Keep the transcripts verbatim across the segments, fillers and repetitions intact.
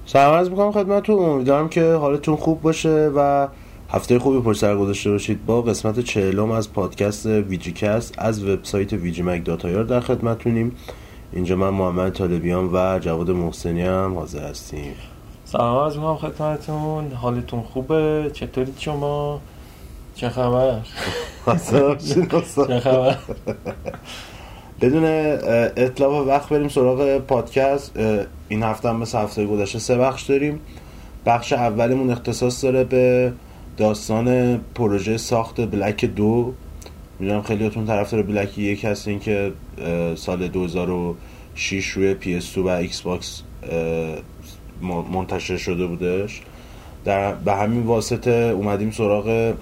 سلام عرض میکنم خدمتتون. امیدوارم که حالتون خوب باشه و هفته خوبی پشت سر گذاشته باشید. با قسمت چهلم از پادکست ویجی کست از وبسایت ویجی مک دات آی آر در خدمتتونیم. اینجا من محمد طالبیان و جواد محسنی هم حاضر هستیم. سلام عرض میکنم خدمتتون. حالتون خوبه؟ چطورید شما؟ چه خبر؟ چه خبر؟ بدون اطلاع وقت بریم سراغ پادکست. این هفته هم مثل هفته گذشته سه بخش داریم. بخش اولمون اختصاص داره به داستان پروژه ساخت بلک دو. میدونم خیلیاتون طرفدار بلک یک هستین که سال دو هزار و شش روی پی اس دو و ایکس باکس منتشر شده بودش. در به همین واسطه اومدیم سراغ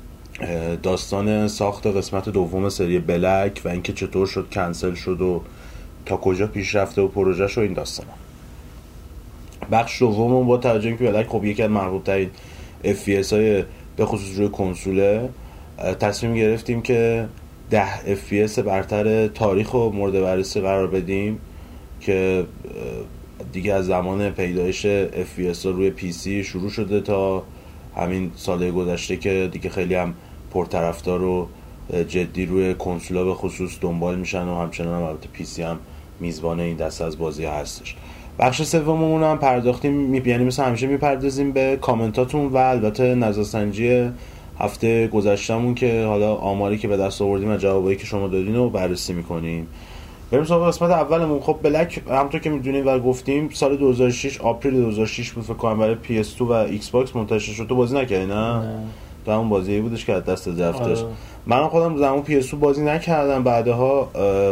داستان ساخت قسمت دوم سری بلک و اینکه چطور شد کنسل شد و تا کجا پیش رفته و پروژهش و این داستان. بخش دوممون با توجه که بلک خب یکی از محبوب ترین اف پی اس های به خصوص روی کنسوله، تصمیم گرفتیم که ده اف پی اس برتر تاریخ رو مورد بررسی قرار بدیم که دیگه از زمان پیدایش اف پی اس روی پی سی شروع شده تا همین سال گذشته که دیگه خیلی هم پرطرفدار و جدی روی کنسولا به خصوص دنبال میشن و همچنان هم البته پی سی هم میزبان این دسته از بازی هستش. بخش سوممون هم پرداختیم می یعنی مثل همیشه میپردازیم به کامنتاتون و البته نظرسنجی هفته گذشتهمون که حالا آماری که به دست آوردیم و جوابایی که شما دادین رو بررسی میکنیم. بریم سراغ قسمت اولمون. خب بلک همونطور که میدونید و گفتیم سال دو هزار و شش آپریل دو هزار و شش بود فکر کنم برای پی اس دو و ایکس باکس منتشر شد. تو بازی نکردی نه؟ نه. تو همون بازی بودش که از دست رفتش. من خودم زمان پی اس دو بازی نکردم، بعدها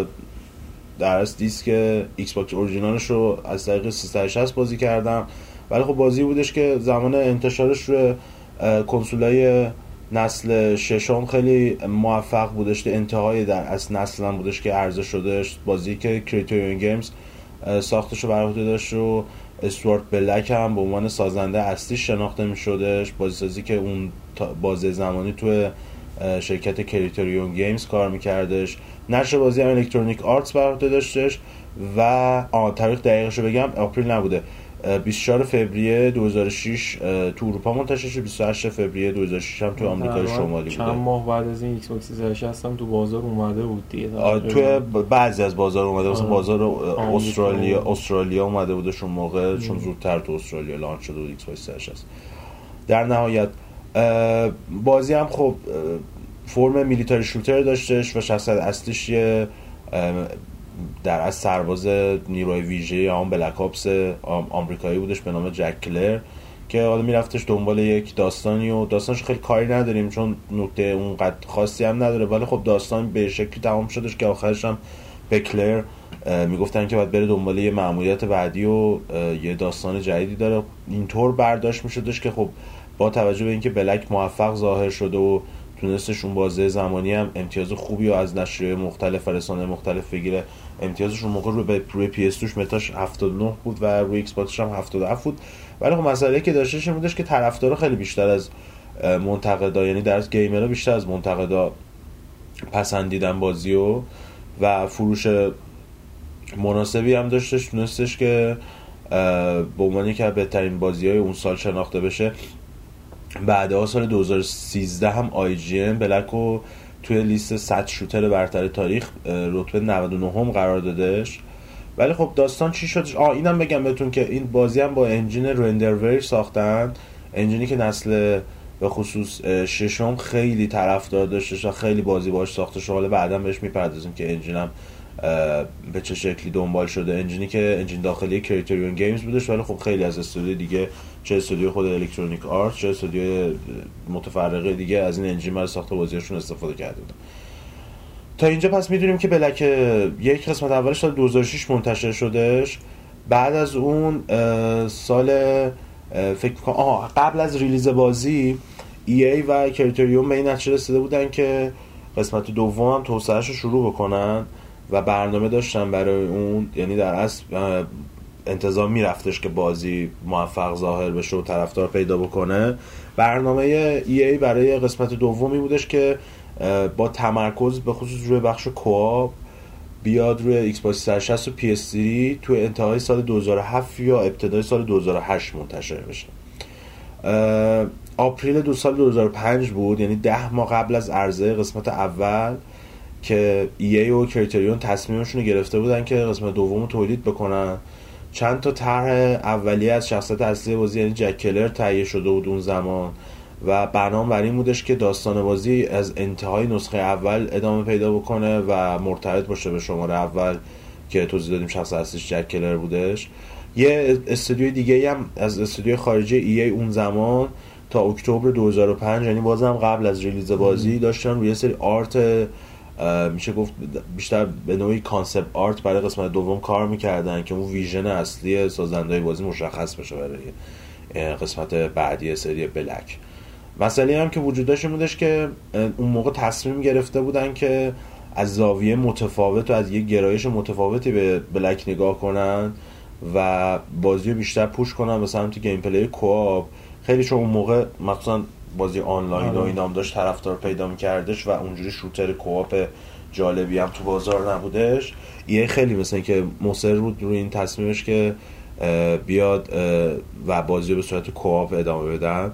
در از دیسک ایکس باکس اورجینالش رو از طریق سیصد و شصت بازی کردم، ولی خب بازی بودش که زمان انتشارش روی کنسولای نسل ششم خیلی موفق بودش. انتهای در اصل نسل هم بودش که عرضه شدهش. بازی که کریتوریون گیمز ساختش رو بر عهده داشت و استوارت بلک هم به عنوان سازنده اصلی شناخته می شدش. بازی سازی که اون بازی زمانی توی شرکت کریتوریون گیمز کار میکردش. نشر بازی هم الکترونیک آرتس بر عهده داشتش و آن تاریخ دقیقش رو بگم آپریل نبوده، بیست و چهار فوریه دو هزار و شش تو اروپا منتشر شد، بیست و هشت فوریه دو هزار و شش هم تو آمریکای شمالی بوده. چند ماه بعد از این ایکس باکس سیصد و شصت هم تو بازار اومده بود دیگه. توی بعضی از بازار اومده، مثلا بازار استرالیا استرالیا اومده بودش اون موقع چون زودتر تو استرالیا لانچ شده بود ایکس باکس سیصد و شصت. در نهایت بازی هم خب فرم میلیتاری شوتر داشتش و شخصیت اصلیش یه در از سرباز نیروی ویژه یا هم بلک آپس آمریکایی بودش به نام جک کلر که حالا میرفتش دنبال یک داستانی و داستانش خیلی کاری نداریم چون نکته اونقدر خاصی هم نداره، ولی خب داستان به شکلی تمام شدش که آخرش هم به کلر میگفتن که باید بره دنبال یه مأموریت بعدی و یه داستان جدیدی داره. اینطور برداشت میشدش که خب با توجه به اینکه بلک موفق ظاهر شده و تونستش اون بازه زمانی هم امتیاز خوبی و از نشریه مختلف و رسانه مختلف بگیره، امتیازش اون موقع روی روی پی اس دوش متاش هفتاد و نه بود و روی ایکس باکسش هم هفتاد و هفت بود، ولی خب مسئله که داشتش این بودش که طرفدارا خیلی بیشتر از منتقدا، یعنی در از گیمرها بیشتر از منتقدا پسندیدن بازیو و فروش مناسبی هم داشتش، تونستش که به عنوان یکی از بهترین بازی‌های اون سال شناخته بشه. بعدها سال دو هزار و سیزده هم آی جی ان بلکو توی لیست صد شوتر برتر تاریخ رتبه نود و نه هم قرار دادش. ولی خب داستان چی شدش؟ آه اینم بگم بهتون که این بازی هم با انجین رندرویر ساختن، انجینی که نسل به خصوص ششم خیلی طرفدار داشتش و خیلی بازی باهاش ساخته شده. حالا بعداً بهش میپردازیم که انجینم به چه شکلی دنبال شده. انجینی که انجین داخلی کریتوریون گیمز بودش، ولی خب خیلی از استودیو دیگه، چه استودیو خود الکترونیک آرت چه استودیو متفرقه دیگه، از این انجین برای ساخت بازیاشون استفاده کرده بودن. تا اینجا پس میدونیم که بلک یک قسمت اولش سال دو هزار و شش منتشر شدش. بعد از اون سال فکر کنم آها قبل از ریلیز بازی ای ای و کریتوریون به این نتیجه رسیده بودن که قسمت دوم هم توسعه‌اش رو شروع بکنن و برنامه داشتن برای اون، یعنی در اصل انتظار میرفتش که بازی موفق ظاهر بشه و طرفدار پیدا بکنه. برنامه ای ای برای قسمت دومی بودش که با تمرکز به خصوص روی بخش کوآپ بیاد روی ایکس باکس سیصد و شصت و پی اس تری تو انتهای سال دو هزار و هفت یا ابتدای سال دو هزار و هشت منتشر بشه. آپریل دو سال دو هزار و پنج بود، یعنی ده ماه قبل از عرضه قسمت اول که ای ای و کریتریون تصمیمشون رو گرفته بودن که قسمت دوم رو تولید بکنن. چند تا طرح اولیه از شخصیت اصلی بازی یعنی جک کلر تهیه شده بود اون زمان و برنامه بر این بودش که داستان بازی از انتهای نسخه اول ادامه پیدا بکنه و مرتبط باشه به شماره اول که توضیح دادیم شخص اصلیش جک کلر بودش. یه استودیوی دیگه هم از استودیوی خارجی ای ای اون زمان تا اکتبر دو هزار و پنج، یعنی بازم قبل از ریلیز بازی، داشتن روی سری آرت میشه گفت بیشتر به نوعی کانسپت آرت برای قسمت دوم کار میکردن که اون ویژن اصلی سازنده‌های بازی مشخص بشه برای قسمت بعدی سری بلک. مسئله هم که وجود داشت بودش که اون موقع تصمیم گرفته بودن که از زاویه متفاوت و از یک گرایش متفاوتی به بلک نگاه کنن و بازی رو بیشتر پوش کنن به سمت گیم پلی کوآپ. خیلی چون اون موقع مخصوصا بازی آنلاین و اینام داشت طرفدار پیدا می‌کردش و اونجوری شوتر کوآپ جالبی هم تو بازار نبودش، یه خیلی مثلا که مصر بود روی این تصمیمش که بیاد و بازی رو به صورت کوآپ ادامه بدن.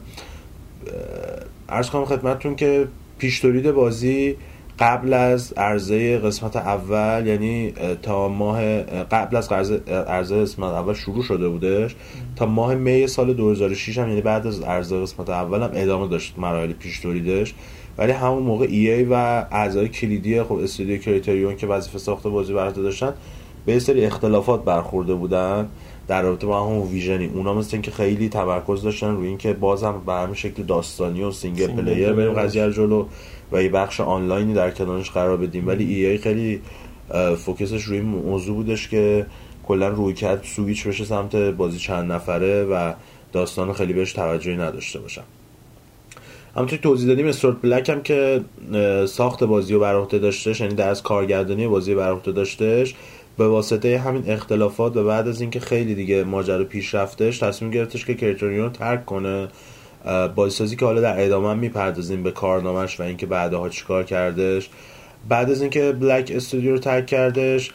عرض کنم خدمتتون که پیش تولید بازی قبل از عرضه قسمت اول، یعنی تا ماه قبل از عرضه قسمت اول شروع شده بودش، تا ماه می سال دو هزار و شش هم یعنی بعد از عرضه قسمت اول هم ادامه داشت مراحل پیش تولیدش. ولی همون موقع ای ای و اعضای کلیدی خب استودیو کریتریون که وظیفه ساخت بازی بر عهده داشتن به سری اختلافات برخورده بودن در رابطه با همون ویژنی. اونا مثل اینکه خیلی تمرکز داشتن روی اینکه بازم به همین شکل داستانی و سینگل پلیر بریم قضیه رو جلو و یه بخش آنلاینی در کنارش قرار بدیم. ولی ای ای خیلی فوکسش روی موضوع بودش که کلا روی کرد سویچ بشه سمت بازی چند نفره و داستان خیلی بهش توجهی نداشته باشن. همونطور که توضیح دادیم استورت بلک هم که ساخت بازی رو بر عهده داشتش، یعنی در از کارگردانی بازی بر عهده داشتش، به واسطه همین اختلافات و بعد از اینکه خیلی دیگه ماجرا پیش رفتش تصمیم گرفتش که کریتریون رو ترک کنه. بازیسازی که حالا در ادامه هم میپردازیم به کارنامه‌اش و اینکه بعدها چیکار کردش. بعد از اینکه بلک استودیو رو ترک کردش،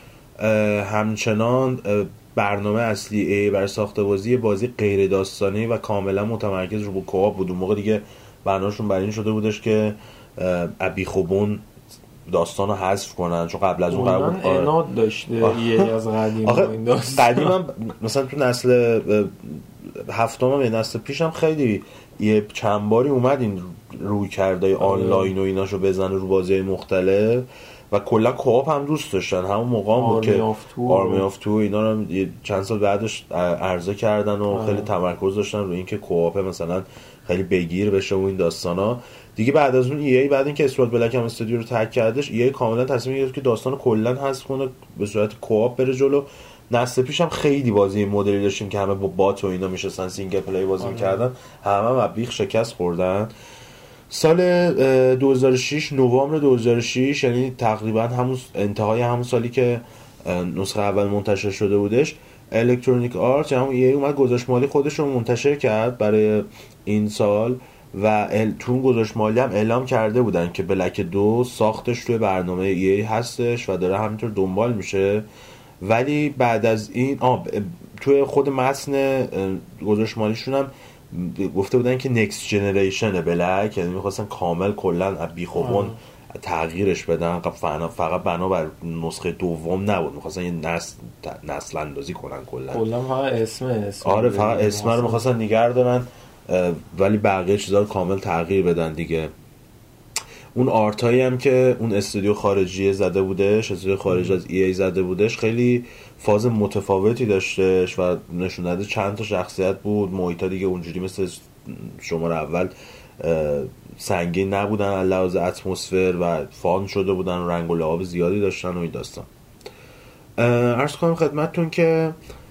همچنان برنامه اصلی ای برای ساخت بازی بازی غیر داستانی و کاملا متمرکز رو کوآپ بود. اون موقع دیگه برنامه‌شون بر این شده بودش که ابی خوبون داستانو حذف کنن، چون قبل از اون قرار بود اناد داشته یه از قدیم این داستان. قدیم هم مثلا تو نسل هفتم هم نسل پیشم خیلی یه چند باری اومد این روی کردای آنلاین و ایناشو بزنه رو بازی مختلف و کلا کوآپ هم دوست داشتن. همون موقع هم بود که آرمی آف تو اینا رو چند سال بعدش عرضه کردن و آه. خیلی تمرکز داشتن روی اینکه کوآپ مثلا خیلی بگیر بشه و این داستانا دیگه. بعد از اون ای ای بعد اینکه اسپورت بلک هم استودیو رو ترک کردش، ای ای کاملا تصمیم گرفت که داستانو کلا حذف کنه به صورت کوآپ بره جلو. نسل پیش هم خیلی بازی مدلی داشتیم که همه با بات و اینا میشستن سینگل پلی بازی می‌کردن، همه هم بیخ شکست خوردن. سال دو هزار و شش نوامبر دو هزار و شش، یعنی تقریبا همون انتهای همون سالی که نسخه اول منتشر شده بودش، الکترونیک آرت همون ای ای اومد گزارش مالی خودش رو منتشر کرد برای این سال و تو اون گزارش مالی هم اعلام کرده بودن که بلک دو ساختش توی برنامه ای ای هستش و داره همینطور دنبال میشه. ولی بعد از این آه توی خود متن گزارش مالیشون هم گفته بودن که نکست جنریشن بلک، یعنی میخواستن کامل کلا بیخوبون تغییرش بدن، فقط بنابر نسخه دوم نبود، میخواستن یه نسل نسل اندازی کنن کلا کلا فقط اسم اسم آره فقط اسم رو میخواستن نگه دارن ولی بقیه چیزا رو کامل تغییر بدن دیگه. اون آرتایی هم که اون استودیو خارجی زده بودش، استودیو خارجی از ای ای زده بودش، خیلی فاز متفاوتی داشتش و نشون داده چند تا شخصیت بود. محیطا دیگه اونجوری مثل شماره اول سنگین نبودن، لحاظ اتمسفر و فان شده بودن، رنگ و لعاب زیادی داشتن و این داستان. عرض کنم خدمتتون که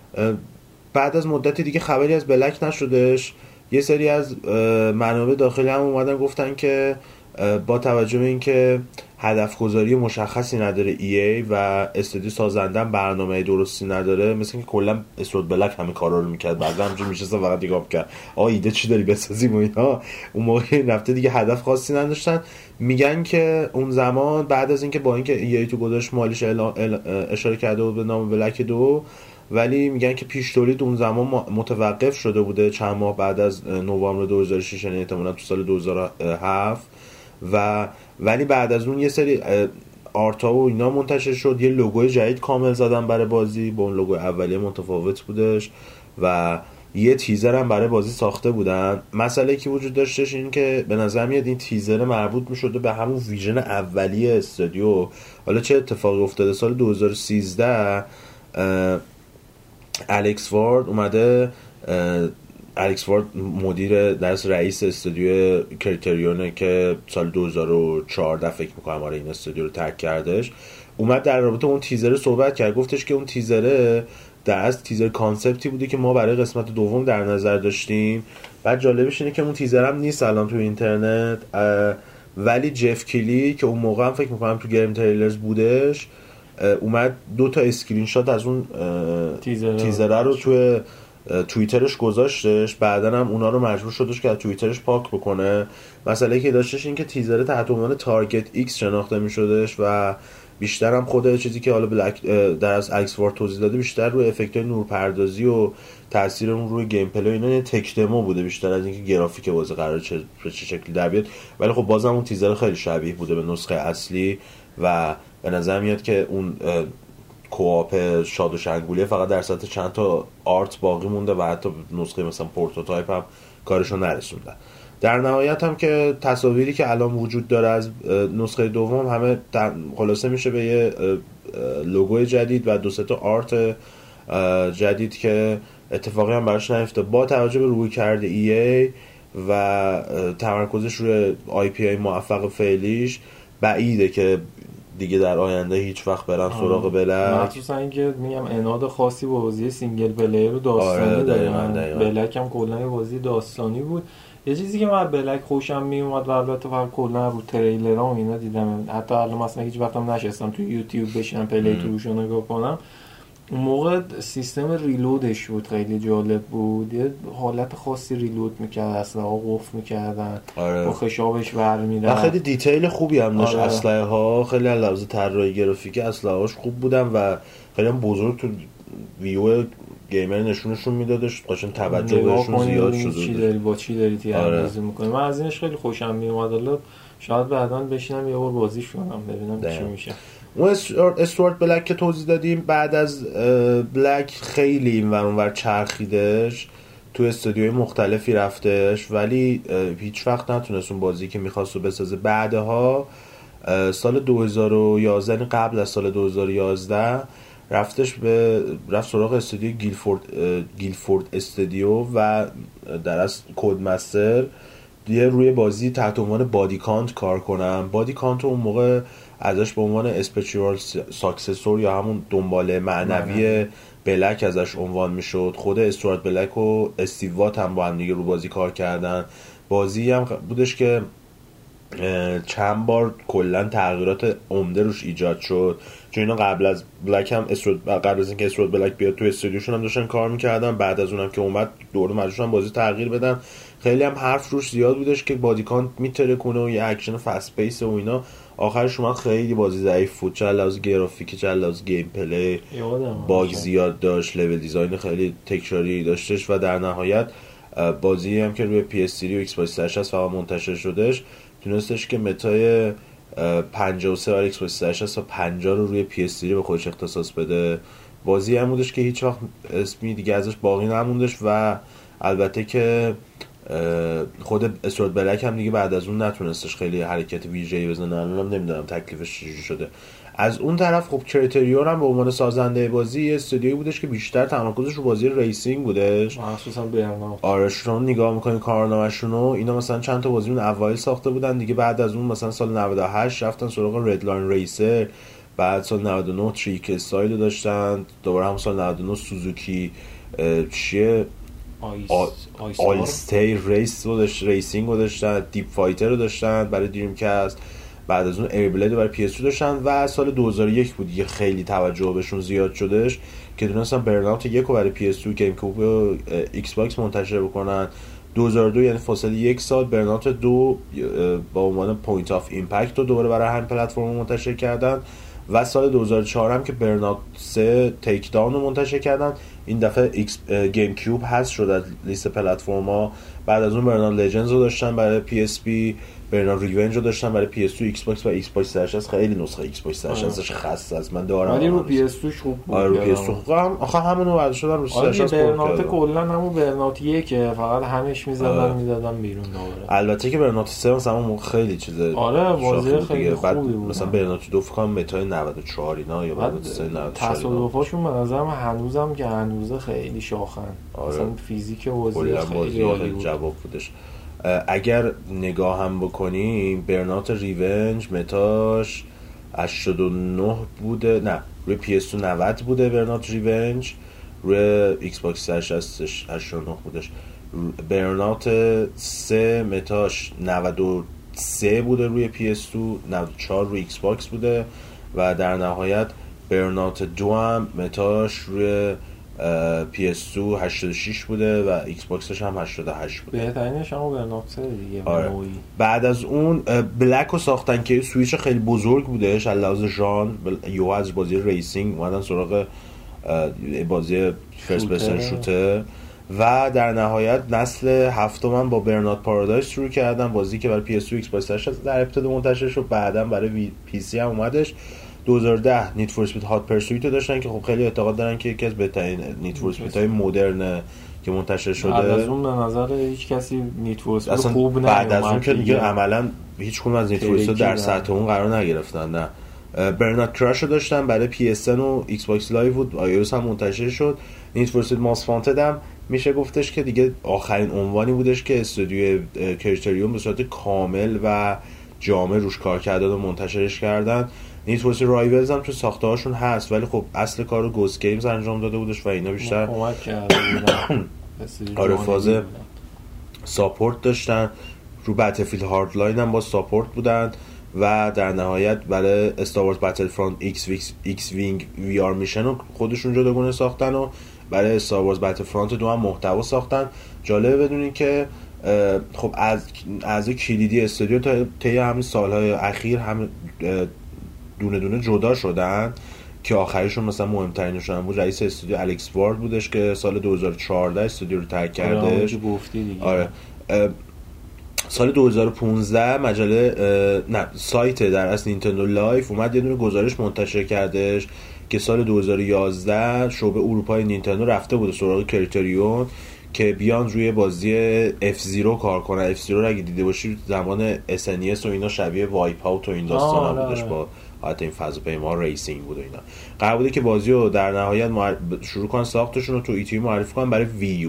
بعد از مدتی دیگه خبری از بلک نشدش. یه سری از منابع داخلی هم اومدن گفتن که با توجه به اینکه هدف گذاری مشخصی نداره ای ای و استودیو سازنده برنامه درستی نداره، مثل اینکه کلا استرود بلک همین کارا رو میکرد، بعد همینجوری میشه فقط نگاه میکرد آ ایده چی داری بسازیم و اینا. اون موقع رفته دیگه هدف خاصی نداشتن. میگن که اون زمان بعد از اینکه با اینکه ای ای تو گزارش مالیش اشاره کرده بود به نام بلک دو، ولی میگن که پیش تولید اون زمان متوقف شده بوده چند ماه بعد از نوامبر دو هزار و شش، یعنی احتمالاً تو سال دو هزار و هفت، و ولی بعد از اون یه سری آرتا و اینا منتشر شد، یه لوگوی جدید کامل زدن برای بازی، با اون لوگو اولیه متفاوت بودش و یه تیزر هم برای بازی ساخته بودن. مسئله که وجود داشتش این که به نظر میاد این تیزر مربوط میشده به همون ویژن اولیه استودیو. حالا چه اتفاقی افتاده؟ سال دو هزار و سیزده الکس وارد اومده، الکس وارد مدیر درس رئیس استودیو کریتریونه که سال دو هزار و چهارده فکر میکنم آره این استودیو رو ترک کردش، اومد در رابطه اون تیزر صحبت کرد. گفتش که اون تیزره در از تیزر کانسپتی بوده که ما برای قسمت دوم در نظر داشتیم. بعد جالبش اینه که اون تیزر هم نیست الان تو اینترنت، ولی جف کیلی که اون موقع هم فکر میکنم تو گیم تریلرز بودش اومد دو تا اسکرین شات از اون تیزر تیزره رو توی توییترش گذاشتش، بعدن هم اونا رو مجبور شدش که از توییترش پاک بکنه. مسئله که داشتش این که تیزر تحت عنوان تارگت ایکس شناخته میشدش و بیشتر هم خود چیزی که حالا بلک در از الکس وارد توضیح داده بیشتر روی افکت‌های نورپردازی و تاثیر اون روی گیم پلی اینا یه تک دمو بوده بیشتر از اینکه گرافیک بازی قراره چه چه شکلی در بیاد. ولی خب بازم اون تیزر خیلی شبیه بوده به نسخه اصلی و به نظر میاد که اون کوآپ شاد و شنگولیه فقط در سطح چند تا آرت باقی مونده و حتی نسخه مثلا پروتوتایپ هم کارشو نرسوندن. در نهایت هم که تصاویری که الان وجود داره از نسخه دوم همه خلاصه میشه به یه لوگوی جدید و دو سه تا آرت جدید که اتفاقی هم براش نیفته. با توجه به روی کرده ای ای و تمرکزش روی آی پی آی موفق فعلیش بعیده که دیگه در آینده هیچ وقت برن سراغ بلک، مخصوصا اینکه میگم اناد خاصی با بازی سینگل پلیر رو داستانی آره دارن. بلک هم کلا بازی داستانی بود. یه چیزی که من بلک خوشم میومد و البته فقط کلا رو تریلرها و اینا دیدم، حتی الان مثلا هیچ وقتم نشستم تو یوتیوب بشینم پلی تروش رو نگاه کنم، اون موقع سیستم ریلودش بود خیلی جالب بود، یه حالت خاصی ریلود میکرد، اسلحه‌ها قفل میکردن آره. با خشابش برمی‌رفت، خیلی دیتیل خوبی هم داشت. آره. اسلحه ها خیلی از لحاظ طراحی گرافیکی اسلحه هاش خوب بودن و خیلی هم بزرگ تو ویو گیمر نشونشون میدادش، قشنگ توجه بهشون زیاد شده بود. چی داری با چی داری تیر اندازی می‌کنی. من از اینش خیلی خوشم میومد. حالا شاید بعداً بشینم یه بار بازیش کنم ببینم چی میشه. اون استوارت بلک که توضیح دادیم بعد از بلک خیلی این ور اون ور چرخیدش، تو استودیوهای مختلفی رفتش ولی هیچ وقت نتونست اون بازی که میخواست رو بسازه. بعدها سال دو هزار و یازده قبل از سال دو هزار و یازده رفتش به رفت سراغ استودیو گیلفورد گیلفورد استودیو و در از کدمستر دیگه روی بازی تحت عنوان بادی کانت کار کنم. بادی کانت اون موقع ازش به عنوان اسپیچوال ساکسسور یا همون دنباله معنوی بلک ازش عنوان میشد. خود استوارت بلک و استیو وات هم با هم دیگه رو بازی کار کردن. بازی هم بودش که چند بار کلا تغییرات عمده روش ایجاد شد، چون اینا قبل از بلک هم استرود قبل از اینکه استرود بلک بیاد تو استودیوشون هم داشتن کار میکردن، بعد از اونم که اومد دوره مجبورن بازی تغییر بدن. خیلی هم حرف روش زیاد بودش که بادی کانت میتره کنه و یه اکشن فست پیس و اینا. آخرش اومد خیلی بازی ضعیف بود، چه لحاظ گرافیکی چه لحاظ گیم پلی، باگ زیاد داشت، لول دیزاین خیلی تکراری داشتش و در نهایت بازی هم که روی پی اس تری و ایکس باکس سیریز فقط منتشر شدش تونستش که متای پنجاه و سه آر ایکس باکس سیریز و پنجاه رو روی پی اس تری به خودش اختصاص بده. بازی هم بودش که هیچ وقت اسمی دیگه ازش باقی نموندش و البته که خود استرود بلک هم دیگه بعد از اون نتونستش خیلی حرکت ویژه‌ای بزنه. الانم نمیدونم تکلیفش چجوری شده. از اون طرف خب کریتریون هم به عنوان سازنده بازی یه استودیویی بودش که بیشتر تمرکزش رو بازی ریسینگ بودش، مخصوصا برنامه. آره شما نگاه میکنین کارنامه‌شون رو، اینا مثلا چند تا بازی اون اوایل ساخته بودن دیگه، بعد از اون مثلا سال نود و هشت رفتن سراغ رد لاین ریسر، بعد سال نود و نه تریک استایل رو داشتن، دوباره هم سال نود و نه سوزوکی چیه آیس آل استی ریس رو داشت، ریسینگ رو داشتن، دیپ فایتر رو داشتن برای دریم کست بعد از اون ایربلید رو برای پی اس تو داشتن و سال دو هزار و یک بود یه خیلی توجه بهشون زیاد شدش که دونستن برناوت یک رو برای پی اس تو گیم کیوب و ایکس باکس منتشر بکنن. دو هزار و دو یعنی فاصله یک سال برناوت دو با عنوان پوینت آف ایمپکت رو دوباره برای همین پلتفرم منتشر کردن و سال دو هزار و چهار هم که برناوت سه تیک داون رو منتشر کردن. این دفعه ایکس گیم کیوب هست شد از لیست پلتفرم‌ها. بعد از اون برناوت لژندز رو داشتن برای پی اس پی، برناوت ریونج رو داشتن برای پی اس تو، ایکس باکس و ایکس باکس سه شصت. خیلی نسخه ایکس باکس سه شصت خاصه از من دارم ولی رو پی اس تو خوب بود. آره رو پی اس تو هم آخه همونو ورد شدن رو سه شصت. برناوت کلا همون برناوت یک فقط همش میزدن میدادن بیرون دوباره. البته که برناوت سه مثلا اون خیلی چیزه آره بازی خیلی خوبی بود. مثلا برناوت دو فکر کنم متای نود و چهار اینا یا برناوت سه نود و چهار. تصادفاشون به نظرم هنوزم که هنوزه خیلی شاخن. آره. مثلا فیزیک بازی خیلی عالی بود. جواب بودش. اگر نگاه هم بکنیم برناوت ریونج متاش هشتاد و نه بوده، نه روی پی اس تو نود بوده برناوت ریونج، روی ایکس باکس سه شصت هشتاد و نه بودش. برناوت سه متاش نود و سه بوده روی پی اس تو، نود و چهار روی ایکس باکس بوده و در نهایت برناوت دو هم متاش روی پی اس تو هشتاد و شش بوده و ایکس باکسش هم هشتاد و هشت بوده. بهترینش هم برناوت سه دیگه. آره. بعد از اون بلک رو ساختن که سویچ خیلی بزرگ بودهش از لحاظ ژانر، یو از بازی ریسینگ اومدن سراغ بازی فرست پرسن شوتر و در نهایت نسل هفتم هم با برناوت پارادایس شروع کردن، بازی که برای پی اس تو ایکس باکس در ابتدا منتشر شد، بعداً برای پی سی هم اومدش. دو هزار و ده نیت فور اسپید هات پرسویت رو داشتن که خب خیلی اعتقاد دارن که یکی از بهترین نیت فور اسپید های مدرن که منتشر شده. بعد از اون به نظر هیچ کسی نیت فور اسپید خوب نمیاد. بعد از اون که دیگه عملاً هیچ کدوم از نیت فور اسپید در سطح اون قرار نگرفتن. نه برناوت کراش رو داشتن برای پی اس ان و ایکس باکس لایو بود، آی او اس هم منتشر شد. نیت فور اسپید ماست وانتد هم میشه گفتش که دیگه آخرین عنوانی بودش که استودیو کریتریون به صورت کامل و جامع روش کار کردن و منتشرش کردن. نیت فور اسپید رایولز هم تو ساخته هاشون هست ولی خب اصل کارو گوست گیمز انجام داده بودش و اینا بیشتر کمک کرده بودن. آره فاز ساپورت داشتن. رو بتلفیلد هاردلاین هم با ساپورت بودن و در نهایت برای استار وارز بتل فرانت ایکس ایکس وینگ وی آر میشن رو خودشون جداگونه ساختن و برای استار وارز بتل فرانت دو هم محتوا ساختن. جالبه بدونین که خب از از کلیدی استودیو تا طی همین سالهای اخیر هم دونه دونه جدا شدن که آخریشون مثلا مهمترینشون بود رئیس استودیو الکس وارد بودش که سال دو هزار و چهارده استودیو رو ترک کردش. آره سال دو هزار و پانزده مجله نه سایت در اصل نینتندو لایف اومد یه دونه گزارش منتشر کردش که سال دو هزار و یازده شعبه اروپای نینتندو رفته بود سراغ کریتریون که بیان روی بازی اف زیرو کار کنن. اف زیرو رو اگه دیده باشید زمان اس ان اس و اینا شبیه وایپ اوت و این داستانا بودش با حالت این فضاپیما ریسینگ بود و اینا. قرار بوده که بازی رو در نهایت معرف... شروع کنن ساختشون رو تو ایتیوی معرفی کنن برای وی یو.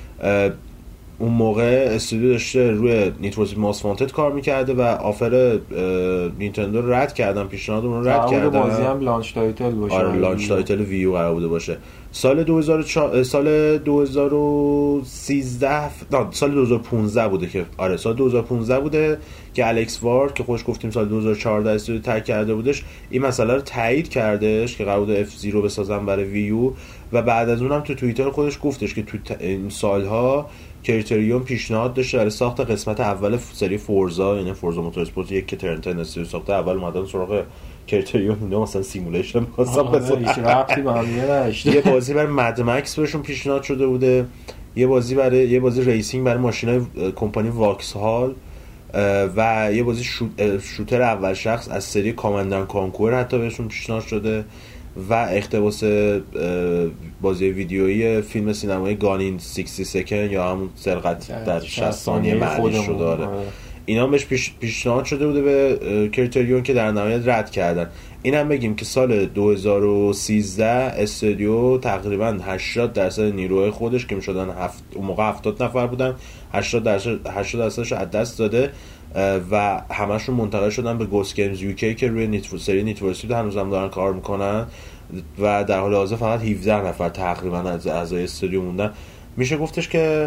اون موقع استودیو داشته روی نیت فور اسپید ماست وانتد کار میکرده و آفر نینتندو رو رد کردن، پیشنهاد اون رو رد کردن. بازی هم لانچ تایتل باشه. آره لانچ تایتل وی یو قرار بوده باشه. سال دو هزار و چهار سال دو هزار و سیزده نه سال دو هزار و پانزده بوده که آره سال دو هزار و پانزده بوده که الکس وارد که خوش گفتیم سال دو هزار و چهارده استودیو ترک کرده بودش این مسئله رو تایید کردش که قرار بوده اف زیرو بسازن برای وی یو و بعد از اونم تو توییتر خودش گفتش که تو این سالها کریتریون پیشنهاد داشته برای ساخت قسمت اول سری فورزا یعنی فورزا موتورسپورت یک که ترنتن استودیو ساخته اول اومدن سراغ کریتریون اینا مثلا سیمولیشن می‌خواستن بسازن. هیچ ربطی به هم نداشت. یه بازی برای مد مکس بهشون پیشنهاد شده بوده، یه بازی برای یه بازی ریسینگ برای ماشینای کمپانی واکس هال و یه بازی شوتر اول شخص از سری کامندان کانکور حتی بهشون پیشنهاد شده و اقتباس بازی ویدیویی فیلم سینمایی گانین شصت سکند یا همون سرقت در شصت ثانیه معنی شده. آره اینا بهش پیش پیشنهاد شده بوده به کریتریون که در نهایت رد کردن. این هم بگیم که سال دو هزار و سیزده استودیو تقریبا هشتاد درصد نیروهای خودش که میشدن هفت اون موقع هفتاد نفر بودن هشتاد درصد هشتاد درصدش از دست داده و همشون منتقل شدن به گوست گیمز یوکی که روی نیت فور سری نیت فور اسپید هنوزم دارن کار میکنن و در حال حاضر فقط هفده نفر تقریبا از اعضای استودیو موندن. میشه گفتش که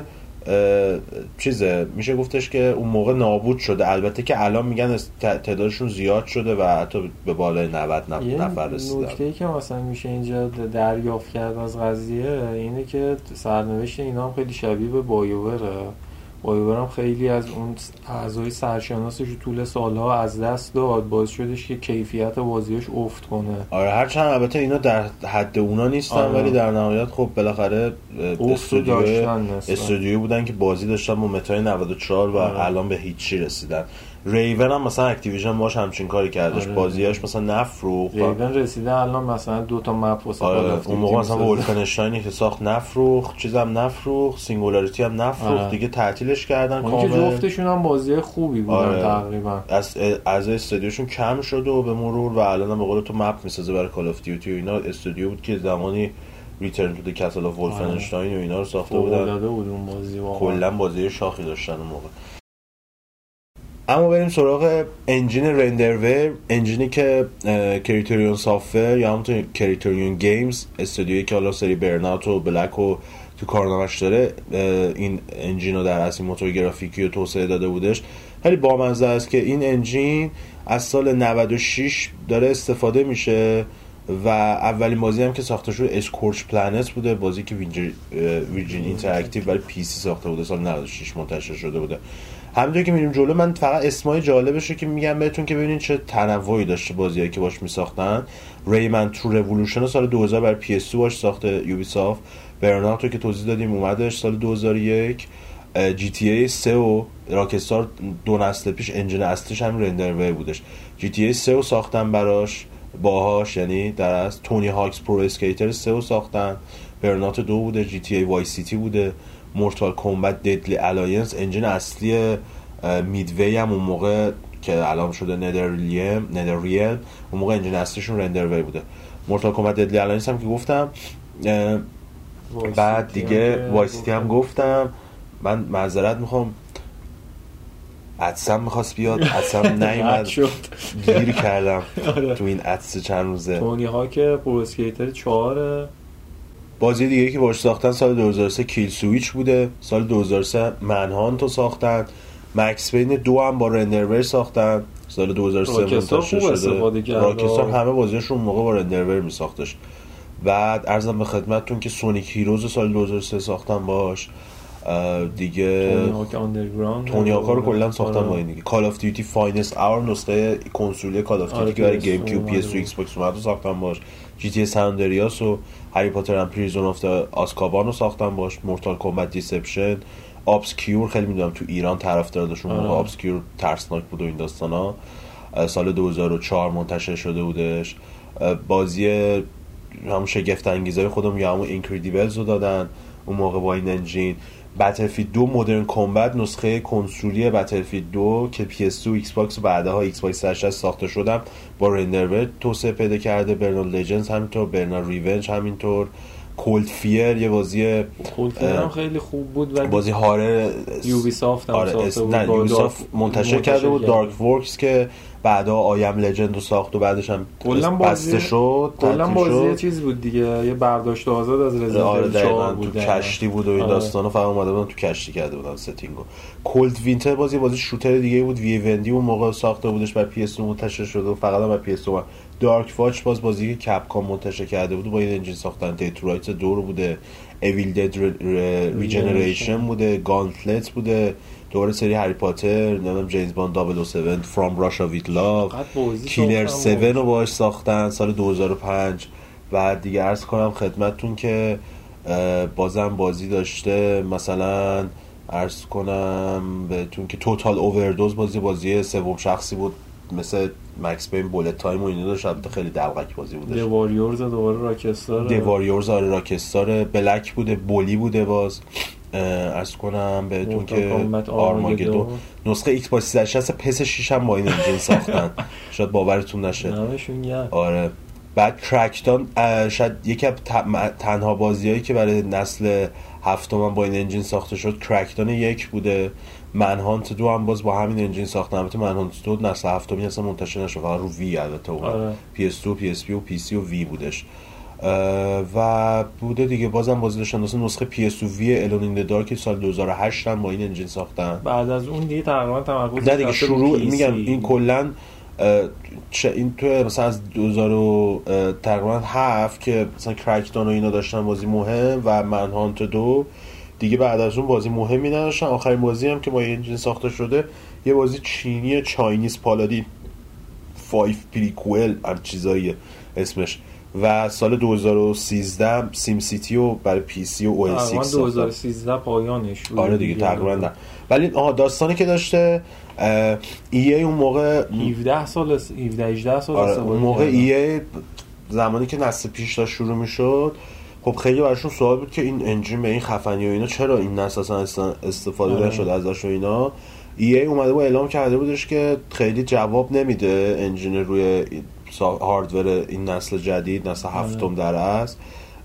چیزه میشه گفتش که اون موقع نابود شده، البته که الان میگن تعدادشون زیاد شده و حتی به بالای نود نفر رسیدن. نکته‌ای که مثلا میشه اینجا دریافت کرد از قضیه اینه که سرنوشت اینا هم خیلی شبیه به بایووره. بایوور هم خیلی از اون اعضای سرشناسش طول سالها از دست داد، باعث شدش که کیفیت بازیش افت کنه. آره هرچند البته اینا در حد اونا نیستن، آره. ولی در نهایت خب بالاخره استودیو استودیو بودن که بازی داشتن با متای نود و چهار و آره. الان به هیچی رسیدن. ریون هم مثلا اکتیویژن باش همچین کاری کردش، آره. بازیاش مثلا نفروخت. ریون رسیده الان مثلا دو تا مپ واسه آره. اون موقع مثلا ولفنشتاینی که ساخت نفروخت، چیزام نفروخت، سینگولاریتی هم نفروخت، آره. دیگه تعطیلش کردن کامل. که جفتشون هم بازی خوبی بودن، آره. تقریبا از از استودیوشون کم شد و به مرور و الان هم به قول تو مپ میسازه برای کال اف دیوتی و اینا. استودیو بود که زمانی ریترن تو دی کتل اف ولفنشتاین و اینا رو ساخته بودن. داده بود اون بازی واقعا. کلا بازی شاخی داشتن اون موقع. اما بریم سراغ انجین رندرویر، انجینی که کریتریون سافت‌ور یا همونطور کریتریون گیمز، استودیویی که حالا سری برنات و بلک و تو کارنامه‌اش داره، این انجین رو در اصل موتور گرافیکی رو توسعه داده بودش. خیلی بامزه است که این انجین از سال نود و شش داره استفاده میشه و اولین بازی هم که ساخته شد اسکورچ پلنت بوده، بازی که ویرجین اینتراکتیو برای پی سی ساخته بوده، سال نود و شش منتشر شده بوده. همونطور که میریم جلو من فقط اسمای جالبشه که میگم بهتون که ببینید چه تنوعی داشته بازیایی که باش میساختن. ریمن ترو رولوشن سال دو هزار برای پی اس دو باش ساخته یوبیسافت. برناتو که توضیح دادیم اومدش سال دو هزار و یک. جی تی ای سه و راکستار دو نسل پیش انجین اصلیش هم رندرویر بودش. جی تی ای سه رو ساختن براش باهاش، یعنی در از تونی هاکس پرو اسکیتر سه رو ساختن. برنات دو بوده، جی تی ای وای سیتی بوده، مورتال کامبت ددلی الاینس انجین اصلی میدوی هم اون موقع که الان شده ندرلیم ندرریل، اون موقع انجین اصلیشون رندرویر بوده. مورتال کامبت ددلی الاینس هم که گفتم، بعد دیگه وای سیتی هم گفتم. من معذرت میخوام، عدسم میخواست بیاد، عدسم نیومد، گیر کردم تو این عدس چند روزه. تونی ها که پرو اسکیتر چهاره. بازی دیگه که باش ساختن سال دو هزار و سه کیل سویچ بوده، سال دو هزار و سه منهانت رو ساختن. مکس پین دو هم با رندرویر ساختن، سال دو هزار و سه منتشر شده. راکستار همه بازیاشون موقع با رندرویر میساختش. بعد عرضم به خدمتتون که سونیک هیروز سال دو هزار و سه ساختن باش دیگه. تونی هاک آندرگراند تونی هاک رو کلا ساختن با این دیگه. کال اف دیوتی فاینست اور نسخه کنسولی کال اف دیوتی که برای گیم کیوب، پی اس دو، ایکس باکس اومد رو ساختن باش. جی تی سان اندریاس و هری پاتر اند پریزون اف آزکابان رو ساختن باش. مورتال کامبت دیسپشن، ابسکیور خیلی میدونم تو ایران طرفدار داشتون، موقع ابسکیور ترسناک بود و این داستانا. سال دو هزار و چهار منتشر شده بودش. بازی همون شگفت انگیزای خودم یا همون اینکریدیبلز رو دادن اون موقع با این انجین. بتلفیلد دو مدرن کامبت نسخه کنسولی بتلفیلد دو که پی اس دو، ایکس باکس و بعدها ایکس باکس سیصد و شصت ساخته شدم با رندرویر توسعه پیدا کرده. برنال لژندز همینطور، برنال ریونج همینطور. کولد فیر یه بازی کولد فیر هم خیلی خوب بود و بازی هارر یوبیسافت هم آره ساخته بود. نه یوبیسافت منتشر کرده بود. دارک ورکس که بعدا آیم لجند رو ساخت و بعدش هم بسته شد. کلا بازی یه چیز بود دیگه، یه برداشت آزاد از رزیدنت چهار بود، تو کشتی بود و این داستانا فقط اومده بودن تو کشتی کرده بودن ستینگو. کولد وینتر بازی بازی شوتر دیگه بود، وی وندی اون موقع ساخته بودش برای پی اس دو منتشر شده و فقط هم برای پی اس دو. دارک واچ باز بازی که کپکام منتشر کرده بود با این انجین ساختن. دیترویت دو رو بوده، اویل دد ریجنریشن بوده، گانتلت بوده، دوباره سری هری پاتر، نمیدونم جیمز باند دبل او هفت، فرام راشا ویت لاو، کیلر هفت رو باهاش ساختن سال دو هزار و پنج. و دیگه عرض کنم خدمتتون که بازم بازی داشته، مثلا عرض کنم بهتون که توتال اووردوز بازی بازی سوم شخصی بود مثل مکس پین بولت تایم و اینا داشت، البته خیلی دلغک بازی بودش. دیواریورز دوباره راکستار، دیواریورز آره راکستار. بلک بوده، بولی بوده باز. عرض کنم بهتون که آرماگدون نسخه ایکس باکس سیصد و شصت پس شش هم با این انجین ساختن. شاید باورتون نشه. آره. بعد کرکدان شاید یکی از تنها بازیایی که برای نسل هفتم با این انجین ساخته شد کرکدان یک بوده. منهانت دو هم باز با همین انجین ساختن. البته منهانت دو نسل هفتمی اصلا منتشر نشد، فقط رو وی البته اومد. پی اس دو، پی اس پی و پی سی و وی بودش. و بوده دیگه. بازم بازی داشتن واسه نسخه پی اس وی الون این دارک که سال دو هزار و هشت هم با این انجین ساختن. بعد از اون دیگه تقریبا تمرکز نه دیگه شروع میگم این کلا این تو مثلا از دو هزار و تقریبا هفت که مثلا کرکدان و اینا داشتن بازی مهم و منهانت دو دیگه، بعد از اون بازی مهمی نداشتن. آخرین بازی هم که با این انجین ساخته شده یه بازی چینی چاینیز پالادین فایو پریکوئل هم چیزاییه اسمش و سال دو هزار و سیزده سیم سیتی رو برای پی سی و او اس ایکس دو هزار و سیزده پایانش بود. آره دیگه تقریبا نه. ولی آها داستانی که داشته ای ای اون موقع هفده سال هفده هجده سال آره اون موقع ای ای زمانی که نسل پیش داشت شروع میشد خب خیلی براشون سوال بود که این انجین به این خفنی و اینا چرا این نسل اصلا استفاده نشد ازش و اینا. ای ای اومده بود اعلام کرده بودش که خیلی جواب نمیده انجین روی هاردور این نسل جدید، نسل هفتم در است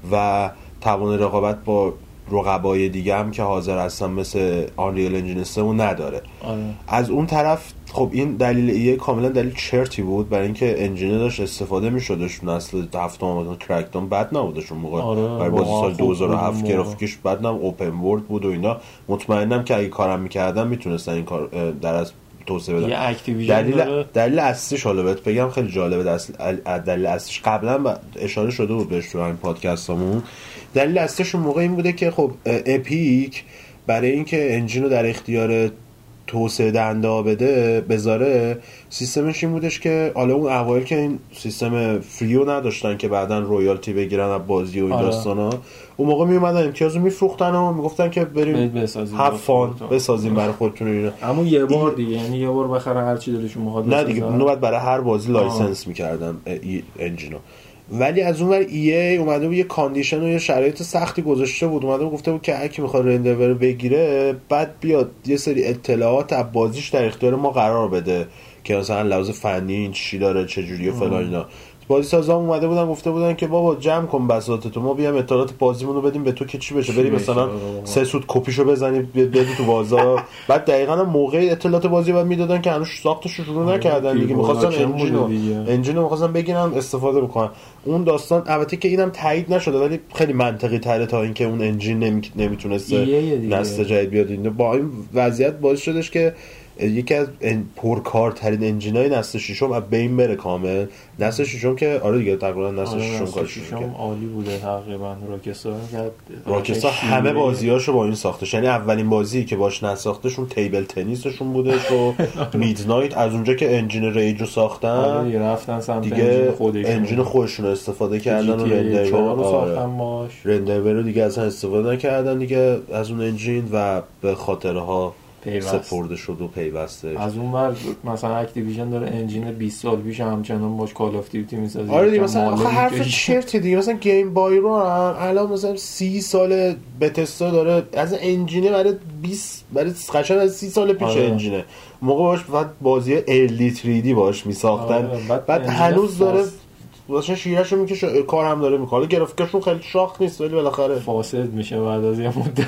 و توان رقابت با رقبای دیگه هم که حاضر هستن مثل آنریل انجین سه اون نداره. آره. از اون طرف خب این دلیل ایه کاملا دلیل چرتی بود برای اینکه انجین داشت استفاده میشدش نسل هفتم اومدن کرکدان بد نبودش اون موقع. آره. برای بازی سال دو هزار و هفت گرافیکش بد نبود، اوپن ورلد بود و اینا. مطمئنم که اگه کارم میکردن میتونستن این کار در از توسعه بدن. یه اکتیویژن دلیل داره. دلیل اصلیش حالا بهت بگم خیلی جالبه. دلیل اصلیش قبلا اشاره شده بود بهش تو همین پادکستمون. دلیل اصلیش اون موقع این بوده که خب اپیک برای اینکه انجین رو در اختیار توسعه دهنده بده بذاره سیستمش این بودش که حالا اون اوایل که این سیستم فریو نداشتن که بعدن رویالتی بگیرن از بازی و این داستانا، اون موقع می اومدن امتیازو میفروختن و میگفتن که بریم هفان بسازیم برای خودتون اینا. اما یه بار دیگه یعنی یه بار بخره هر چی دلشون میخواد. نه دیگه اونو بعد برای هر بازی لایسنس میکردن انجینو. ولی از اون ور ای ای اومده بود یه کاندیشن و یه شرایط سختی گذاشته بود. اومده بود گفته بود که اگه میخواد رندر رو بگیره بعد بیاد یه سری اطلاعات از بازیش در اختیار ما قرار بده که مثلا لحاظ فنی این چی داره چه جوری و فلان اینا. بازی سازا اومده بودن گفته بودن که بابا جمع کن بساطتو، ما بیام اطلاعات بازیمون رو بدیم به تو که چی بشه، بری مثلا سه سود کپیشو بزنی بدی تو بازار. بعد دقیقاً موقع اطلاعات بازی بعد میدادن که هنوز ساختش رو شروع نکردن دیگه، می‌خواستن انجینو انجینو می‌خواستن بگیرن استفاده بکنن. اون داستان البته که اینم تایید نشده ولی خیلی منطقی تره تا اینکه اون انجین نمی... نمیتونسته نسل جدید بیاد. این با این وضعیت باعث شدش که یکی از پرکارترین انجینای نسل ششم از بین بره کامل. نسل ششم که آره دیگه تقریبا نسل ششم کارش ششم عالی بوده تقریبا. راکستار کرد راکستار همه بازیاشو با این ساختش، یعنی اولین بازی که باش نساختشون تیبل تنیسشون بودش و میدنایت. از اونجا که انجین ریجو ساختن آره رفتن سمت دیگه انجین خودشون رو استفاده کردن و رندر رو ساختن باش. رندر رو دیگه اصلا استفاده نکردن دیگه از اون انجین و به خاطرها سپرده شد و پیوسته. از اون ور مثلا اکتیویژن داره انجین بیست سال پیش همچنان باش کال آف دیوتی میسازه. آره دیگه مثلا حرف چرتی دیگه. مثلا گیم بای رو هم الان مثلا سی سال بتستا داره از انجینه برای بیست برای قشنگ از سی سال پیش. آره. انجینه موقع باش بعد بازی ال تری دی باش میساختن. آره. بعد, بعد هنوز داره واسه شیرهشو میکشه کار هم داره میکنه. گرافیکشون خیلی شاخ نیست ولی بالاخره فاسد میشه بعد از یه مدت.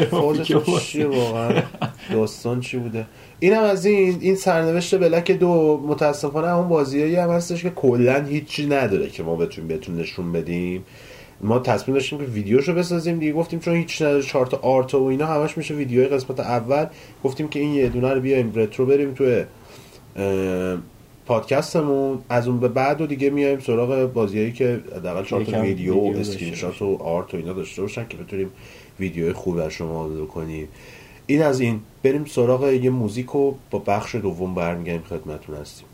فاسد چیه واقعا؟ داستان چی بوده؟ اینم از این این سرنوشت بلک دو. متاسفانه اون بازیایی هم هستش که کلا هیچی نداره که ما بتونیم بهتون نشون بدیم. ما تصمیم داشتیم که ویدیوشو بسازیم دیگه، گفتیم چون هیچ نداره چارت آرت و اینا همش میشه ویدیوهای قسمت اول، گفتیم که این یه دونه رو بیایم رترو بریم تو پادکستمون. از اون به بعد و دیگه میایم سراغ بازیایی که حداقل چارت ویدیو و اسکرین شات و آرت و اینا داشته باشن که بتونیم ویدیوهای خوب برای شما آماده کنیم. این از این. بریم سراغ یه موزیک و با بخش دوم برمیگردیم خدمتتون هستیم.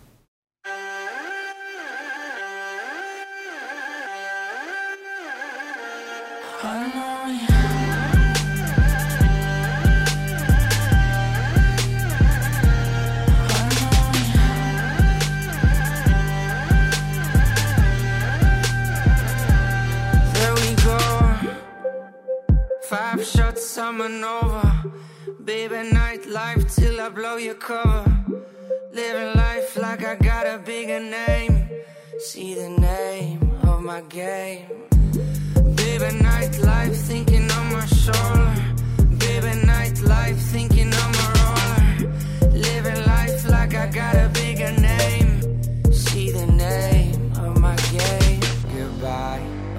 Five shots, summer over. Baby, night life till I blow your cover. Living life like I got a bigger name. See the name of my game. Baby, night life thinking on my shoulder. Baby, night life thinking on my roller. Living life like I got a bigger name. See the name of my game. Goodbye.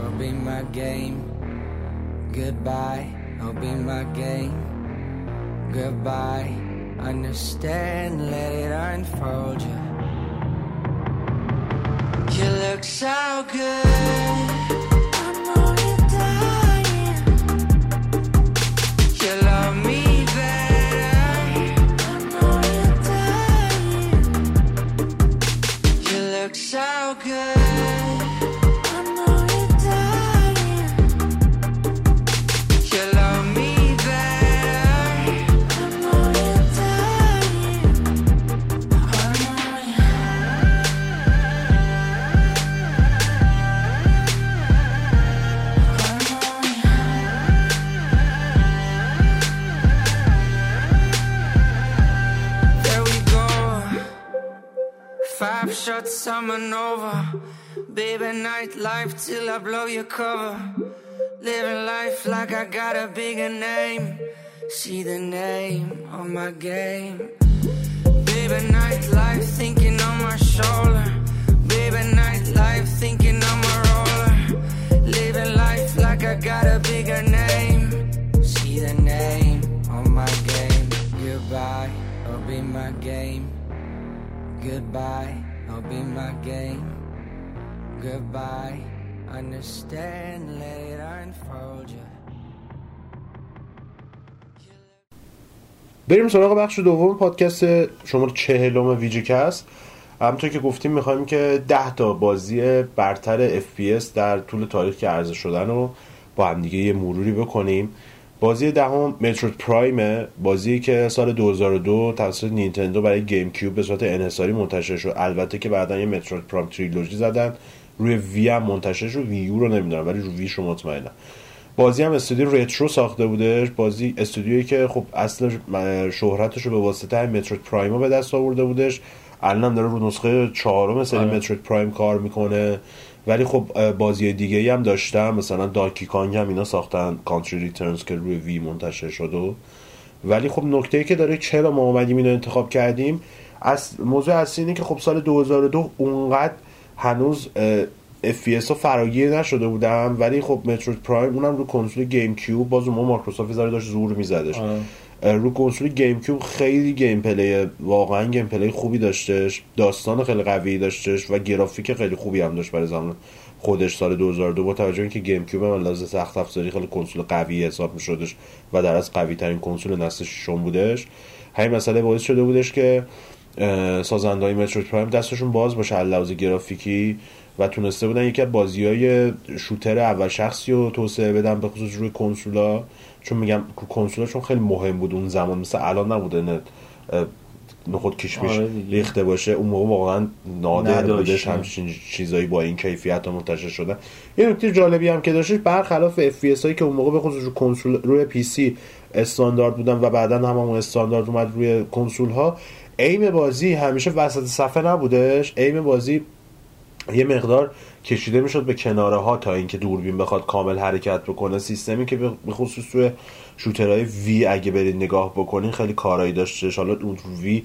Goodbye, I'll be my game. Goodbye, understand, let it unfold you. You look so good, I know you're dying. You love me better, I know you're dying. You look so good, I know you're dying. You love me better, I know you're dying. I know you. There we go. Five shots, coming over. Baby, nightlife till I blow your cover. Living life like I got a bigger name. See the name on my game. Baby, nightlife thinking on my shoulder. Baby, nightlife thinking I'm a roller. Living life like I got a bigger name. See the name on my game. Goodbye, I'll be my game. Goodbye, I'll be my game. Goodbye, understand, let it unfold you. بریم سراغ بخش دوم پادکست شماره چهلم ویجیکست. همونطور که گفتیم میخوایم که ده تا بازی برتر اف پی اس در طول تاریخ که عرضه شدن رو با هم دیگه یه مروری بکنیم. بازی دهم متروید پرایم، بازی که سال دو هزار و دو توسط نینتندو برای گیم کیوب به صورت انحصاری منتشر شد. البته که بعداً یه متروید پرایم تریلوژی زدن، روی وی هم منتشر شد، وی یو رو نمیدونم ولی روی ویش رو مطمئنم. بازی هم استودیو رترو ساخته بودش، بازی استودیویی که خب اصل شهرتش رو به واسطه همین متروید پرایم به دست آورده بودش. الان داره رو نسخه چهارم سری متروید پرایم کار میکنه، ولی خب بازی دیگه هم داشتن، مثلا داکی کانگ هم اینا ساختن، کانتری ریترنز که روی وی منتشر شد. و ولی خب نکته‌ای که داره چرا ما اومدیم اینو انتخاب کردیم، از موضوع اصلی اینه که خب سال دو هزار و دو اونقدر هنوز اف پی اس ها فراگیر نشده بودن، ولی خب متروید پرایم اونم رو کنسول گیم کیوب، باز اون مایکروسافت زره داشت زور میزدش. رو کنسول گیم کیوب خیلی گیم پلی، واقعا گیم پلی خوبی داشتش، داستان خیلی قوی داشتش و گرافیک خیلی خوبی هم داشت برای زمان خودش سال دو هزار و دو، با توجه اینکه گیم کیوب هم لازم سخت افزاری خیلی کنسول قوی حساب می‌شدش و در از قوی ترین کنسول نسل ششم بودش. همین مسئله باعث شده بودش که سازنده‌های متروید پرایم دستشون باز باشه از لحاظ گرافیکی و تونسته بودن یکی از بازی‌های شوتر اول شخصی رو توسعه بدن، به خصوص روی کنسولا. چون میگم کنسولا چون خیلی مهم بود اون زمان، مثل الان نبوده نه نخود کشمش ریخته باشه، اون موقع واقعا نادر بودش همچین چیزایی با این کیفیت منتشر شدن. یه نکته جالبی هم که داشتش، برخلاف اف پی اس هایی که اون موقع به خصوص روی کنسول روی پی سی استاندارد بودن و بعداً هم اون استاندارد اومد روی کنسول ها، ایم بازی همیشه وسط صفحه نبودش. ایم بازی یه مقدار کشیده میشد به کناره ها تا اینکه دوربین بخواد کامل حرکت بکنه. سیستمی که به خصوص توی شوترهای وی اگه برید نگاه بکنین خیلی کارایی داشتش. حالا اون وی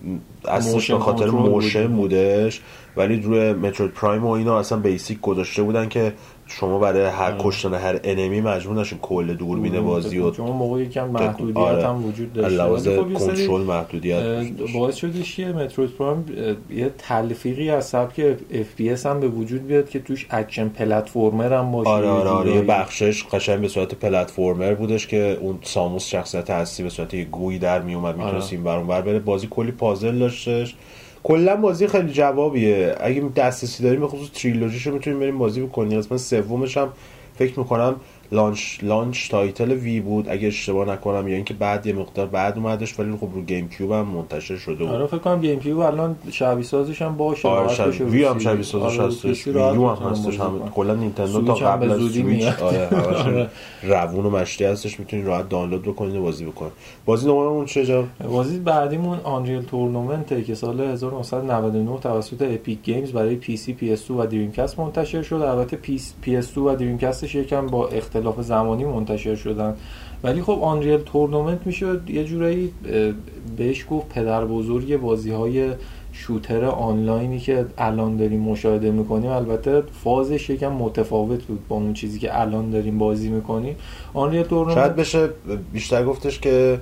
اصلش به خاطر موشن بودش، ولی روی متروید پرایم و اینا اصلا بیسیک گذاشته بودن که شما برای هر کشتن هر انمی مجبور نشین کل دوربین بازی و چون موقعی یکم محدودیت آره. هم وجود داشت، لحاظ کنترل محدودیت باعث شدش که متروید پرایم یه تلفیقی از سبک اف پی اس هم به وجود بیاد که توش اکشن پلتفرمر هم باشه. آره آره, آره. یه بخشش قشنگ به صورت پلتفرمر بودش که اون ساموس شخصیت هستی به صورت یه گویی در می اومد میتونست این ور اون ور بره. بازی کلی پازل داشتش، کلا بازی خیلی جوابیه. اگه دسترسی داریم به خصوص تریلوژیشو میتونیم بریم بازی بکنیم. قسمت سومش هم فکر میکنم لانچ لانچ تایتل وی بود اگه اشتباه نکنم، یا اینکه بعد یه مقدار بعد اومدش، ولی خب رو گیم کیوب هم منتشر شده بود. آره فکر کنم گیم کیوب الان شبیه سازش هم باشه. آره شب... وی هم شبیه سازش هستش، وی یو هم هستش، هم کلا نینتندو تا قبل از سویچ آره آره روون و مشتی هستش، میتونید راحت دانلود بکنید و بازی بکنید. بازی دوممون چه جا؟ بازی بعدیمون آنریل تورنمنت که سال هزار و نهصد و نود و نه توسط اپیک گیمز برای پی سی، پی اس دو و دریم کست منتشر شد. البته پی اس دو و دریم کستش یکم با اختلاف زمانی منتشر شدن، ولی خب آنریل تورنمنت میشد یه جورایی بهش گفت پدر بزرگ بازی‌های شوتر آنلاینی که الان داریم مشاهده میکنیم البته فازش یکم متفاوت بود با اون چیزی که الان داریم بازی میکنیم. آنریل تورنمنت شاید بشه بیشتر گفتش که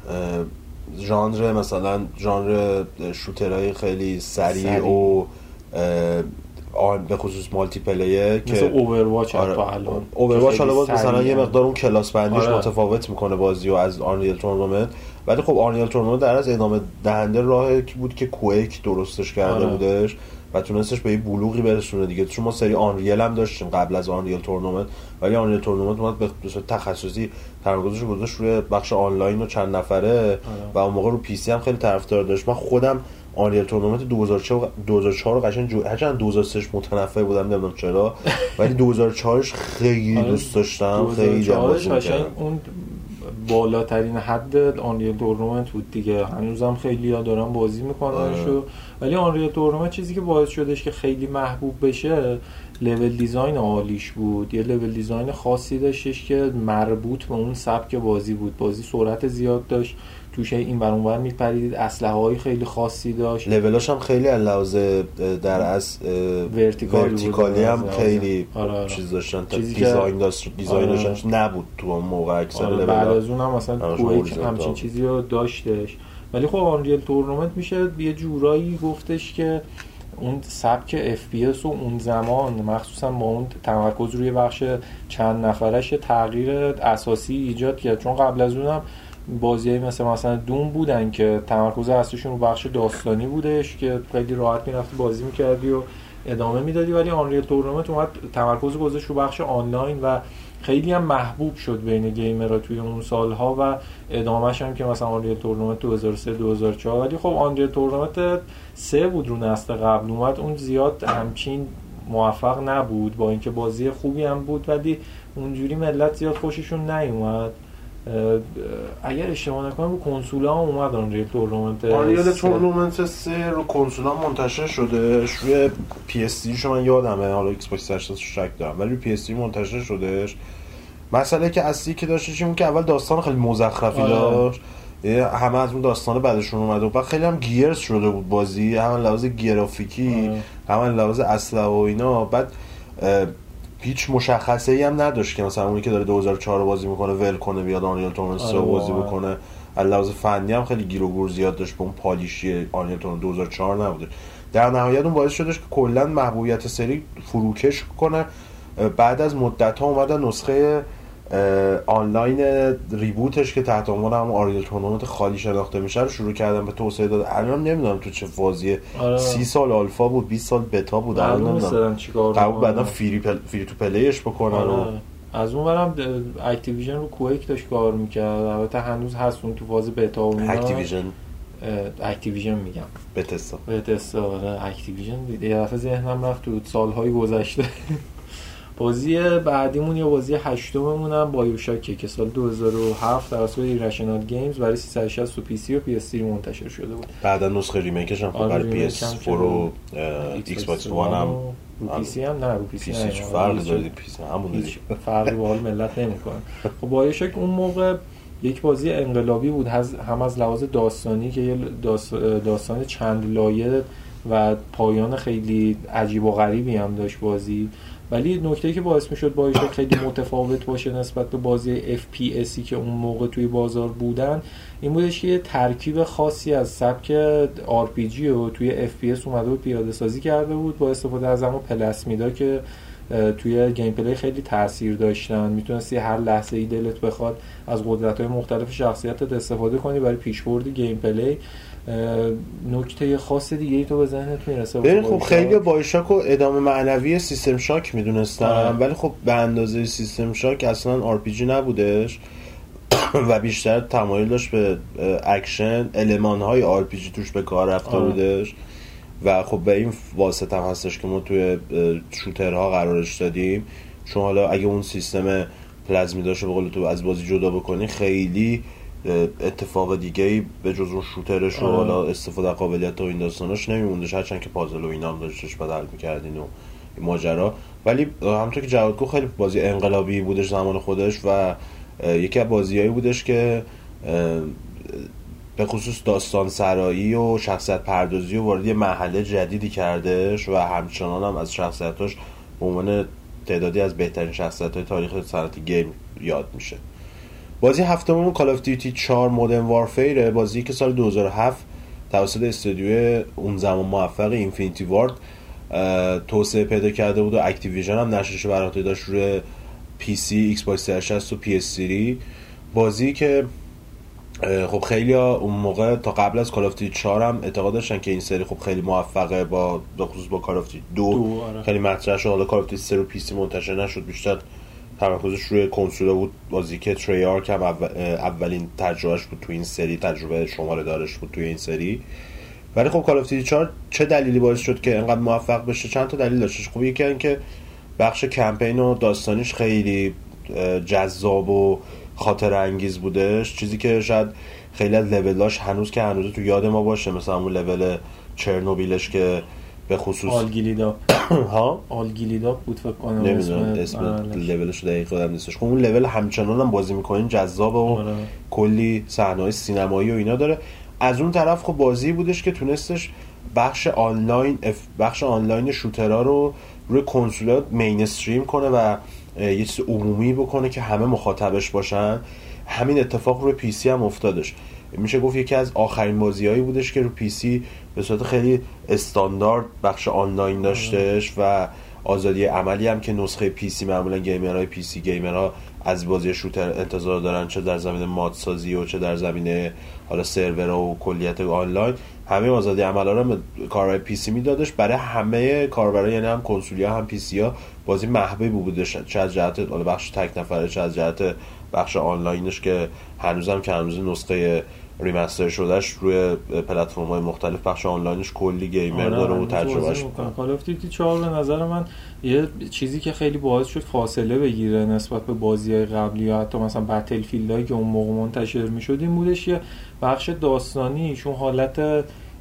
ژانر مثلا ژانر شوترهای خیلی سریع و آن به خصوص مالتی پلیه که مثل اوورواچ حتی الان اوورواچ حالا باز مثلا یه مقدار اون کلاس بندیش آره. متفاوت میکنه بازی و از آنریل تورنمنت، ولی خب آنریل تورنمنت در از ادامه دهنده راهی بود که کویک درستش کرده آره. بودش و تونستش به یه بلوغی برسونه دیگه. چون ما سری آنریل هم داشتیم قبل از آنریل تورنمنت، ولی آنریل تورنمنت اومد به صورت تخصصی تمرکزش رو گذاشت روی بخش آنلاین و چند نفره آره. و اون موقع رو پی سی هم خیلی طرفدار داشت. من خودم آنریل تورنمنت دو هزار و چهار رو قشنگ جو... هرچند دو هزار و سه متنفر بودم نمیدونم چرا، ولی دو هزار و چهار خیلی دوست داشتم، خیلی بازی می‌کردم. اون بالاترین حد آنریل تورنمنت بود دیگه، هنوزم خیلی‌ها دارن بازی میکننشو. ولی آنریل تورنمنت چیزی که باعث شدش که خیلی محبوب بشه لول دیزاین عالیش بود. یه لول دیزاین خاصی داشتش که مربوط به اون سبک بازی بود. بازی سرعت زیاد داشت، توش این ور اون ور میپریدید، اسلحه‌های خیلی خاصی داشت، لولاش هم خیلی علاوه در از ورتیکالی, ورتیکالی هم خیلی آره آره. چیز داشتن تا دیزاین داشت دیزاینش آره. نبود تو اون موقع اکثر آره. لولا بعد از اون هم مثلا کویک همچین چیزی رو داشتش. ولی خب آنریل تورنمنت میشه یه جورایی گفتش که اون سبک اف پی اس و اون زمان مخصوصا با اون تمرکز روی بخش چند نفرش تغییر اساسی ایجاد کرد. چون قبل از اونم بازیایی مثل مثلا دوم بودن که تمرکز اصلیشون رو بخش داستانی بودش که خیلی راحت میرفتی بازی میکردی و ادامه میدادی، ولی آنریل تورنمنت اومد تمرکز گذاشت رو بخش آنلاین و خیلی هم محبوب شد بین گیمرها توی اون سالها و ادامهش هم که مثلا آنریل تورنمنت دو هزار و سه دو هزار و چهار. ولی خب آنریل تورنمنت سه بود رو نسل قبل اومد، اون زیاد همچین موفق نبود با اینکه بازی خوبی هم بود، ولی اونجوری ملت زیاد خوششون نیومد. اگر اشتباه نکنم رو کنسول ها اومد آنریل تورنمنت آنریل تورنمنت سه رو کنسول ها منتشر شده، روی پی اس سی شو من یادمه، حالا ایکس باکس سیصد شک دارم ولی پی اس سی منتشر شدهش. مسئله که اصلی که داشتش این که اول داستان خیلی مزخرفی داشت، همه از اون داستان بعدشون اومد و بعد خیلی هم گیرز شده بود بازی، هم لحاظ گرافیکی هم لحاظ اسلحه و اینا. بعد هیچ مشخصه ای هم نداشت که مثلا اونی که داره دو هزار و چهار بازی میکنه ول کنه بیاد آنریل تورنمنت سه بازی بکنه. علاوه فنی هم خیلی گیر و گور زیاد داشت به اون پالیشی آنریل تورنمنت دو هزار و چهار نبوده. در نهایت اون باعث شدش که کلا محبوبیت سری فروکش کنه. بعد از مدت ها اومدن نسخه آنلاین ریبوتش که تحت عنوان هم آنریل تورنمنت خالی شناخته میشه رو شروع کردن به توسعه دادن. الان نمیدونم تو چه فازیه آره. سی سال آلفا بود، بیست سال بتا بود، الان نمیدونم قبول بعدا فری پل... فری تو پلیش بکنن آره. و از اون برم اکتیویژن رو کویک داشت کار میکرد، البته هنوز هست اون تو فاز بتا و اینا. اکتیویژن اکتیویژن میگم بتستا بتستا آره اکتیویژن یه دفعه ذهنم رفت تو سالهای گذشته. بازی بعدیمون یا بازی هشتممون هم بایوشاکه که سال دو هزار و هفت توسط ایرشنال گیمز برای سیصد و شصت و پی سی و پی اس سی منتشر شده بود. بعدا نسخه ریمیکش هم برای پی اس فور و ایکس باکس وان هم رو پی سی هم نه رو پی سی چه فرقی داره پی سی همون دیگه فرقی با حال ملت نمی‌کنه. خب بایوشاک اون موقع یک بازی انقلابی بود، هم از لحاظ داستانی که یه داستان چند لایه و پایان خیلی عجیب و غریبی هم داشت بازی. ولی نکته‌ای که باعث می‌شد بایوشاک خیلی متفاوت باشه نسبت به بازی اف پی اسی که اون موقع توی بازار بودن این بودش که یه ترکیب خاصی از سبک آر پی جی رو توی اف پی اس اومده و پیاده سازی کرده بود با استفاده از همون پلاسمیدا که توی گیم پلی خیلی تاثیر داشتن. میتونستی هر لحظه‌ای دلت بخواد از قدرت‌های مختلف شخصیتت استفاده کنی برای پیشبرد گیم پلی. نکته خاص دیگه ای تو به ذهنت میرسه؟ ببین خب خیلی بایوشاک رو ادامه معنوی سیستم شاک میدونستن ولی خب به اندازه سیستم شاک اصلا آر پی جی نبودش و بیشتر تمایل داشت به اکشن، المان‌های آر پی جی توش به کار رفته بودش و خب به این واسطه هم هستش که ما توی شوترها قرارش دادیم. چون حالا اگه اون سیستم پلازمیداشو به قول تو از بازی جدا بکنی خیلی اتفاق دیگه‌ای به جز اون شوترش و حالا استفاده قابلیت و این داستاناش نمیموندش، هرچند که پازل و اینا هم داشتش بعد حل می‌کردین و این ماجرا. ولی همونطور که جواد گفت خیلی بازی انقلابی بودش زمان خودش و یکی از بازیایی بودش که به خصوص داستان سرایی و شخصیت پردازی و وارد یه مرحله جدیدی کردش و همچنان هم از شخصیتاش به عنوان تعدادی از بهترین شخصیت‌های تاریخ صنعت گیم یاد میشه. بازی هفتمون کال آف دیوتی چهار مودرن وارفیر، بازی که سال دو هزار و هفت توسط استودیو اون زمان موفق اینفینیتی وارد توسعه پیدا کرده بود و اکتیویژن هم نشرش بر عهده داشت روی پی سی، ایکس باکس سیصد و شصت و پی اس سری. بازی که خب خیلی ها اون موقع تا قبل از کال آف دیوتی چهار هم اعتقاد داشتن که این سری خب خیلی موفقه، با به خصوص با کال آف دیوتی دو, دو آره. خیلی مطرح شد. حالا کال آف دیوتی سه رو پی سی منتشر نشد، بیشتر تمرکزش روی کنسول بود. بازی که تریارک هم اول، اولین تجربهش بود تو این سری، تجربه شماره دارش بود توی این سری. ولی خب کال آف دیوتی چهار چه دلیلی باعث شد که انقدر موفق بشه؟ چند تا دلیل داشتش. خب یکی این که بخش کمپین و داستانیش خیلی جذاب و خاطر انگیز بودش، چیزی که شاید خیلی از لولاش هنوز که هنوز تو یاد ما باشه، مثلا اون لول چرنوبیلش که به خصوص آلگیلیدا ها آلگیلیدا بود فکر کنم، نمیدونم اسم, اسم لولش دقیق یادم نیستش. خب اون لول همچنان هم بازی میکنین جذابه و آره. کلی صحنه‌های سینمایی و اینا داره. از اون طرف خب بازی بودش که تونستش بخش آنلاین بخش آنلاین شوترها رو روی کنسولات مینستریم کنه و یه چیز عمومی بکنه که همه مخاطبش باشن. همین اتفاق روی پی سی هم افتادش. میشه گفت یکی از آخرین بازیایی بودش که رو پی سی به صورت خیلی استاندارد بخش آنلاین داشتش و آزادی عملی هم که نسخه پی سی معمولا گیمرهای پی سی گیمرها از بازی شوتر انتظار دارن، چه در زمینه ماد سازی و چه در زمینه حالا سرورها و کلیت آنلاین. همه آزادی عملا رو کاربر پی سی میدادش برای همه کاربرا، یعنی هم کنسولیا هم پی سی ها. بازی محبوب بودش، چه از جهت حالا بخش تک نفره، چه از جهت بخش آنلاینش که هنوزم که هنوز نسخه ریمستر شدهش روی پلتفرم‌های مختلف بخش آنلاینش کلی گیمر داره و تجربهش می‌کنه. کال آف دیوتی چهار به نظر من یه چیزی که خیلی باعث شد فاصله بگیره نسبت به بازی‌های قبلی یا حتی مثلا بتلفیلدایی که اون موقع منتشر می‌شد، این بودش یه بخش داستانی چون حالت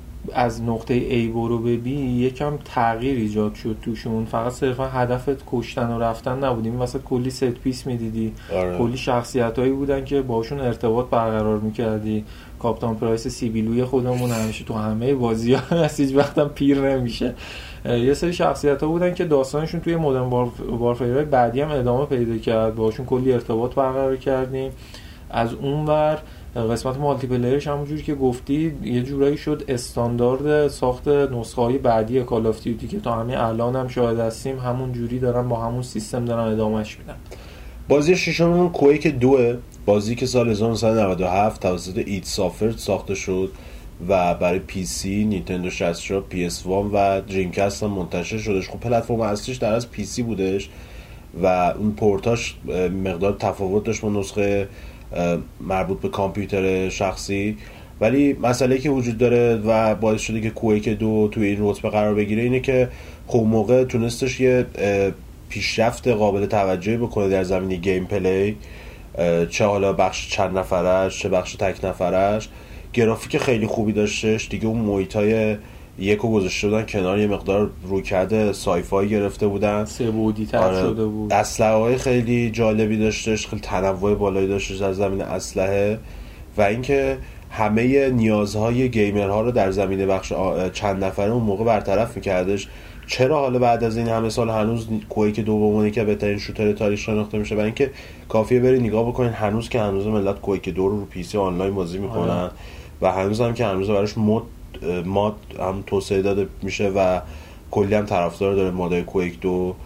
از نقطه A برو به B یکم تغییر ایجاد شد توشون. فقط صرفا هدفت کشتن و رفتن نبود، این وسط کلی ست پیس میدیدی، آره. کلی شخصیتایی بودن که باشون ارتباط برقرار میکردی. کاپتان پرایس سیبیلوی خودمون همیشه تو همه بازی‌ها هست، هیچ وقتم پیر نمیشه. یه سری شخصیت‌ها بودن که داستانشون توی مدرن وارفیرهای بعدی هم ادامه پیدا کرد، باشون کلی ارتباط برقرار کردیم. از اونور قسمت مالتی پلیرش همونجوری که گفتی یه جورایی شد استاندارد ساخت نسخه‌های بعدی کال آف دیوتی که تا همین الان هم شاهد هستیم همون جوری دارن با همون سیستم دارن ادامهش میدن. بازی ششممون کویک دوه، بازی که سال هزار و نهصد و نود و هفت توسط اید سافت ساخته شد و برای پی سی، نینتندو شصت و چهار، پی اس وان و دریم کست هم منتشر شدش. خب پلتفرم اصلیش در از پی سی بودش و اون پورتاش مقدار تفاوت داشت با نسخه مربوط به کامپیوتر شخصی، ولی مسئله که وجود داره و باعث شده که کویک دو توی این رتبه قرار بگیره اینه که خب موقع تونستش یه پیشرفت قابل توجهی بکنه در زمینه گیم پلی، چه حالا بخش چند نفرش چه بخش تک نفرش. گرافیک خیلی خوبی داشتش دیگه، اون محیطای یکو گذاشته بودن کنار، یه مقدار رویکرد سایفای گرفته بودن، سه بعدی تر آره. شده بود. اسلحه‌های خیلی جالبی داشتش، خیلی تنوع بالایی داشتش در زمینه اسلحه و اینکه همه نیازهای گیمرها رو در زمینه بخش چند نفره اون موقع برطرف می‌کردش. چرا حالا بعد از این همه سال هنوز کویک دومونی که بهترین شوتر تاریخ شناخته میشه؟ برای اینکه کافیه بری نگاه بکنین هنوز که هنوز ملت کویک دو رو رو پی سی آنلاین بازی میکنن آه. و هنوز هم که هنوز براش مود ماد هم توسعه داده میشه و کلی هم طرفدار داره مادای کویک دو.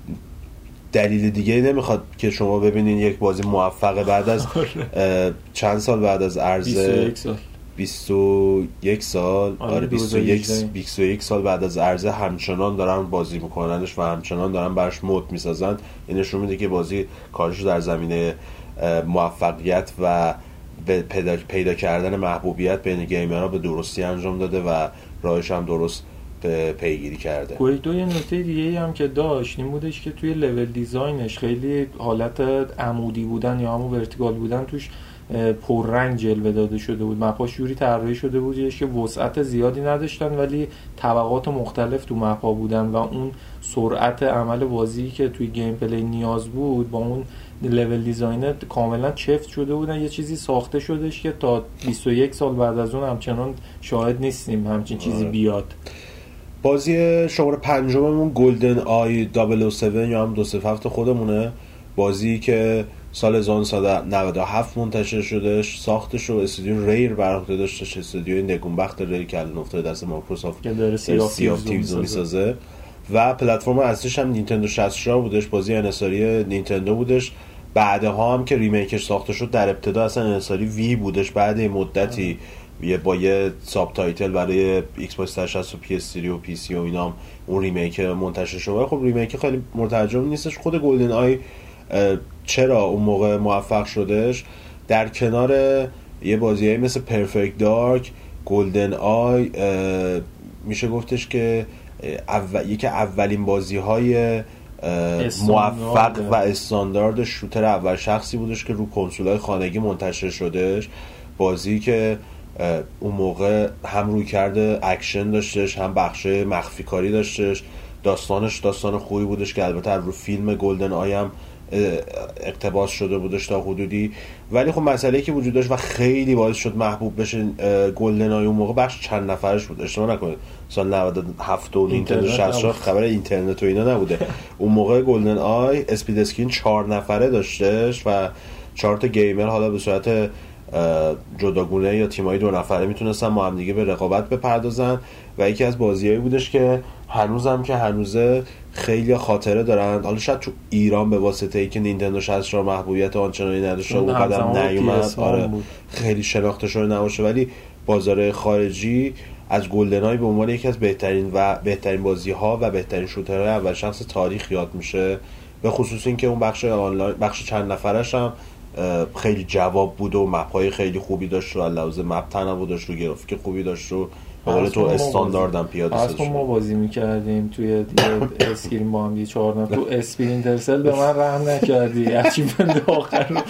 دلیل دیگه نمیخواد که شما ببینین یک بازی موفق بعد از چند سال بعد از عرضه بیست و یک سال آره بیست و یک سال بعد از عرضه همچنان دارن بازی میکننش و همچنان دارن براش مود میسازن. این نشون میده که بازی کارش در زمینه موفقیت و به پیدا, پیدا کردن محبوبیت بین گیمرها به درستی انجام داده و راهش هم درست پیگیری کرده. کویک دو یه نکته دیگه هم که داشت این بودش که توی لول دیزاینش خیلی حالت عمودی بودن یا همون ورتیکال بودن توش پررنگ جلوه داده شده بود. مپاش جوری طراحی شده بود که وسعت زیادی نداشتن ولی طبقات مختلف تو مپا بودن و اون سرعت عمل بازی که توی گیم پلی نیاز بود با اون لول دیزاینر کاملا چفت شده بودن، یه چیزی ساخته شدش که تا بیست و یک سال بعد از اون همچنان شاهد نیستیم همچین چیزی بیاد. بازی شماره پنجممون گلدن آی صفر صفر هفت یا هم دو صفر هفت خودمونه، بازی که سال هزار و نهصد و نود و هفت منتشر شدش، ساختش رو استودیو ریر برعهده داشتش، استودیوی نگونبخت ریر که الان افتاده دست مایکروسافت که داره سی آف تیوز میسازه و پلتفرم اصلیش هم نینتندو شصت چهار بودش، بازی انحصاری نینتندو بودش. بعدها هم که ریمیکش ساخته شد در ابتدا اصلا انحصاری وی بودش، بعد مدتی یه با یه ساب تایتل برای ایکس باکس صد و شصت و پی اس سری و پی سی و اینا هم اون ریمیک منتشر شد. خب ریمیک خیلی مترجم نیستش. خود گلدن آی چرا اون موقع موفق شدش؟ در کنار یه بازیایی مثل پرفکت دارک، گلدن آی میشه گفتش که اول... یکی اولین بازی‌های موفق و استاندارد شوتر اول شخصی بودش که رو کنسول‌های خانگی منتشر شدش. بازی که اون موقع هم روی کرده اکشن داشتش، هم بخش مخفی کاری داشتش، داستانش داستان خوبی بودش که البته رو فیلم گلدن آی هم اقتباس شده بودش تا حدودی. ولی خب مسئله‌ای که وجود داشت و خیلی باعث شد محبوب بشه گلدن آی اون موقع بخش چند نفرش بود. اشتباه نکنید سال نود و هفت و نینتندو شصت خبر اینترنت و اینا نبوده. اون موقع گلدن آی اسپید اسکرین چهار نفره داشتش و چهار تا گیمر حالا به صورت جداگونه یا تیمای دو نفره میتونستن با هم دیگه به رقابت بپردازن و یکی از بازیایی بودش که هنوزم که هنوزه خیلی خاطره دارن. حالا شاید تو ایران به واسطه ای که نینتندو شصت چهار محبوبیت آنچنانی نداشته و قدم نیومد، آره خیلی شناخته شده نباشه، ولی بازار خارجی از گلدن آی به عنوان یکی از بهترین و بهترین بازی‌ها و بهترین شوترهای اول شخص تاریخ یاد میشه. به خصوص اینکه اون بخش آنلاین بخش چند نفرش هم خیلی جواب بود و مپ‌های خیلی خوبی داشت و علاوه مپ تنوع داشت و گرافیک خوبی داشت و به قول تو استانداردم پیاده شد. اصلا ما بازی می‌کردیم توی اسکرین با هم دی چهار نفر تو اسپرینتر سل به من رحم نکردی هرچی بنده آخر.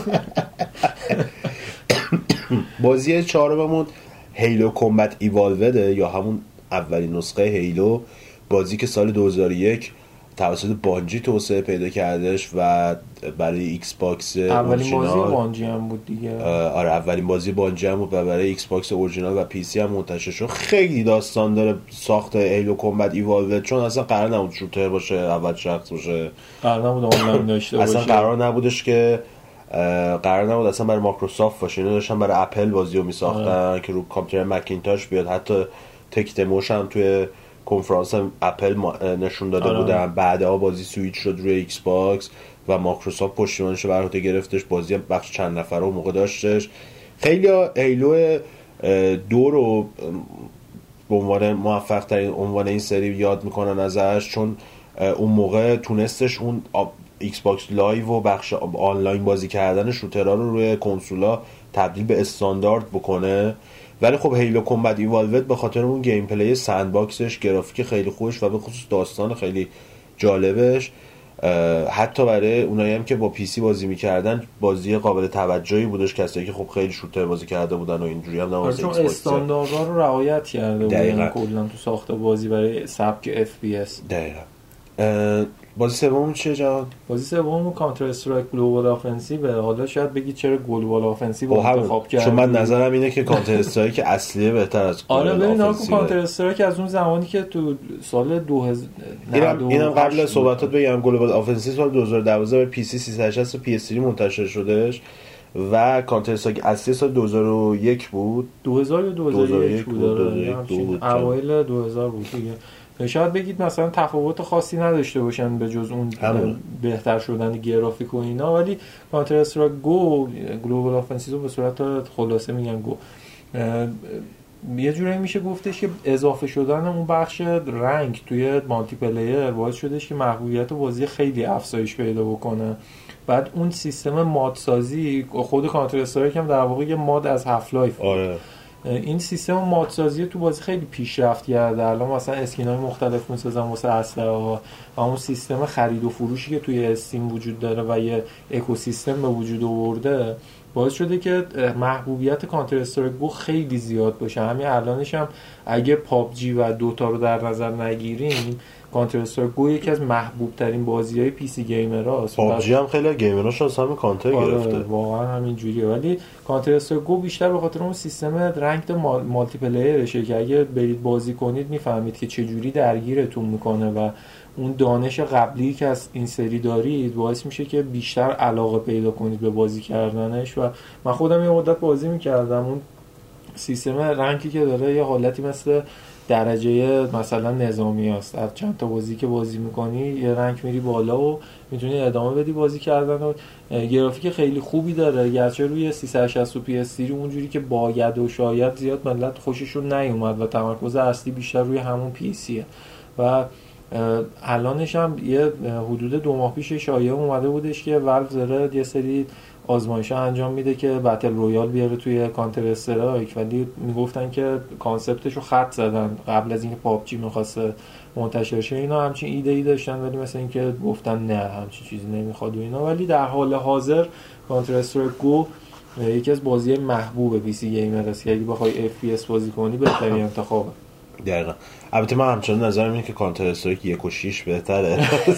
بازی چهارممون هیلو کامبت ایوالود یا همون اولین نسخه هیلو، بازی که سال دو هزار و یک توسط بانجی توسعه پیدا کردش و برای ایکس باکس اولین بازی بانجی هم بود دیگه. آره اولین بازی بانجی هم بود و برای ایکس باکس اورجینال و پی سی هم منتشر شد. خیلی داستان داره ساخت هیلو کامبت ایوالود، چون اصلا قرار نبود شوتر باشه، اول شخص باشه، قرار نبود آنلاین داشته باشه، اصلا قرار نبودش که قرار نبود اصلا برای مایکروسافت باشه، اینا داشتن برای اپل بازیو میساختن که رو کامپیوتر مکینتاش بیاد. حتی تک دموش هم توی کنفرانس اپل نشون داده آره. بودن. بعدها بازی سویچ شد روی ایکس باکس و مایکروسافت پشتیبانش رو بر عهده گرفتش. بازی بخش چند نفره اون موقع داشتش. خیلی هیلو دو رو به عنوان موفق ترین عنوان این سری یاد میکنن ازش، چون اون موقع تونستش اون ایکس باکس لایو و بخش آنلاین بازی کردن شوترها رو روی کنسولا تبدیل به استاندارد بکنه. ولی خب هیلو کامبت ایوالود به خاطر اون گیم پلی سند باکسش، گرافیک خیلی خوبش و به خصوص داستان خیلی جالبش، حتی برای اونایی هم که با پی سی بازی میکردن بازی قابل توجهی بودش، کسایی که خب خیلی شوتر بازی کرده بودن و اینجوری هم نوازه چون استانداردها رو رعایت کرده بودن کلا تو ساخت بازی برای سبک اف پی اس. دقیقاً. بازی سوممون چیه جان؟ بازی سوممون کانتر استرایک گلوبال آفنسیو. حالا شاید بگید چرا گلوبال آفنسیو انتخاب کردی؟ چون من نظرم اینه که کانتر استرایک اصلیه بهتر از گلوبال آفنسیو. آره ببین کانتر استرایک از اون زمانی که تو سال دو هزار اینم اینم قبل از صحبتات بگم گلوبال آفنسیو سال دو هزار و دوازده به پی سی سیصد و شصت و پی اس سری منتشر شدش و کانتر استرایک اصلی سال دو هزار و یک بود. دو هزار یا دو هزار و یک بود. اوایل دو هزار بود دیگه. شاید بگید مثلا تفاوت خاصی نداشته باشن به جز اون همون. بهتر شدن گرافیک و اینا، ولی کانتر استرایک گو گلوبال آفنسیو به صورت خلاصه میگن گو یه جوری میشه گفتش که اضافه شدن اون بخش رنگ توی مالتی پلیر باعث شدش که محبوبیت بازی خیلی افزایش پیدا بکنه. بعد اون سیستم ماد سازی، خود کانتر استرایک هم در واقع یه ماد از هاف لایف. آره این سیستم مادسازی تو بازی خیلی پیشرفت کرده. الان مثلا اسکین‌های مختلف می‌سازن واسه اسلحه‌ها و اون سیستم خرید و فروشی که توی استیم وجود داره و یه اکوسیستم به وجود آورده باعث شده که محبوبیت کانتر استرایک گو خیلی زیاد باشه. همین الانش هم اگه پابجی و دوتا رو در نظر نگیریم، کانتر استرایک گو یکی از محبوب ترین بازی‌های پی سی گیمراست. پابجی هم خیلی گیمراش از همین کانتر آره گرفته. واقعا همین جوریه، ولی کانتر استرایک گو بیشتر به خاطر اون سیستم رنکد مال، مالتی پلیرشه که اگه برید بازی کنید میفهمید که چه جوری درگیرتون میکنه و اون دانش قبلی که از این سری دارید باعث میشه که بیشتر علاقه پیدا کنید به بازی کردنش. و من خودم یه مدت بازی میکردم، اون سیستم رنکی که داره یه حالتی مثل درجه مثلا نظامی هست. از چند تا بازی که بازی میکنی یه رنک میری بالا و میتونی ادامه بدی بازی کردن و گرافیک خیلی خوبی داره، گرچه روی سیصد و شصت و پی اس سی اونجوری که باید و شاید زیاد ملت خوششون نیومد و تمرکز اصلی بیشتر روی همون پی سیه. و الانش هم یه حدود دو ماه پیش شایعه اومده بودش که والو داره یه سری آزمایش‌ها انجام میده که بتل رویال بیاره توی کانتر استرایک، ولی میگفتن که کانسپتش رو خط زدن قبل از اینکه پابجی می‌خواسته منتشر شه. اینا همچین ایده ای داشتن ولی مثلا اینکه گفتن نه همچین چیزی نمیخواد و اینا. ولی در حال حاضر کانتر استرایک گو یکی از بازی محبوب پی سی گیمر است که اگه بخوای اف پی اس بازی کنی بهترین انتخابه. دقیقاً. البته من همچنان نظرم اینه که کانتر استرایک یک و شش بهتره.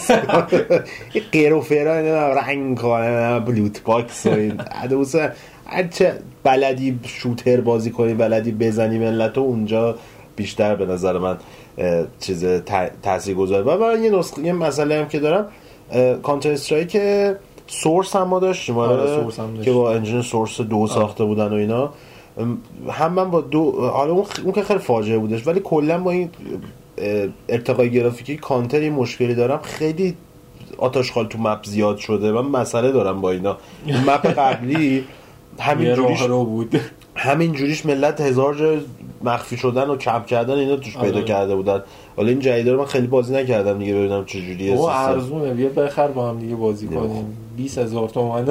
این غیر و فرا اینا رنگ کنه بلوت باکس و این ادوسه چه بلدی شوتر بازی کنی، بلدی بزنی ملت اونجا بیشتر به نظر من چیز تاثیرگذاره. و من یه نسخه یه مسئله هم که دارم، کانتر استرایک سورس هم ما داشتیم آره که با انجین سورس دو ساخته بودن و اینا. هم من با دو حالا اون, اون که خیلی فاجعه بودش، ولی کلا با این ارتقای گرافیکی کانتر این مشکلی دارم، خیلی آتشخال تو مپ زیاد شده. من مسئله دارم با اینا. مپ قبلی همین جوریش بود، همین جوریش ملت هزار جا مخفی شدن و کپ کردن اینا توش پیدا آره. کرده بودن. حالا این جدیدا رو من خیلی بازی نکردم دیگه، ببینم چه جوریه. او ارزونه، بیا بخر با هم دیگه بازی کنیم. بیست هزار تومان.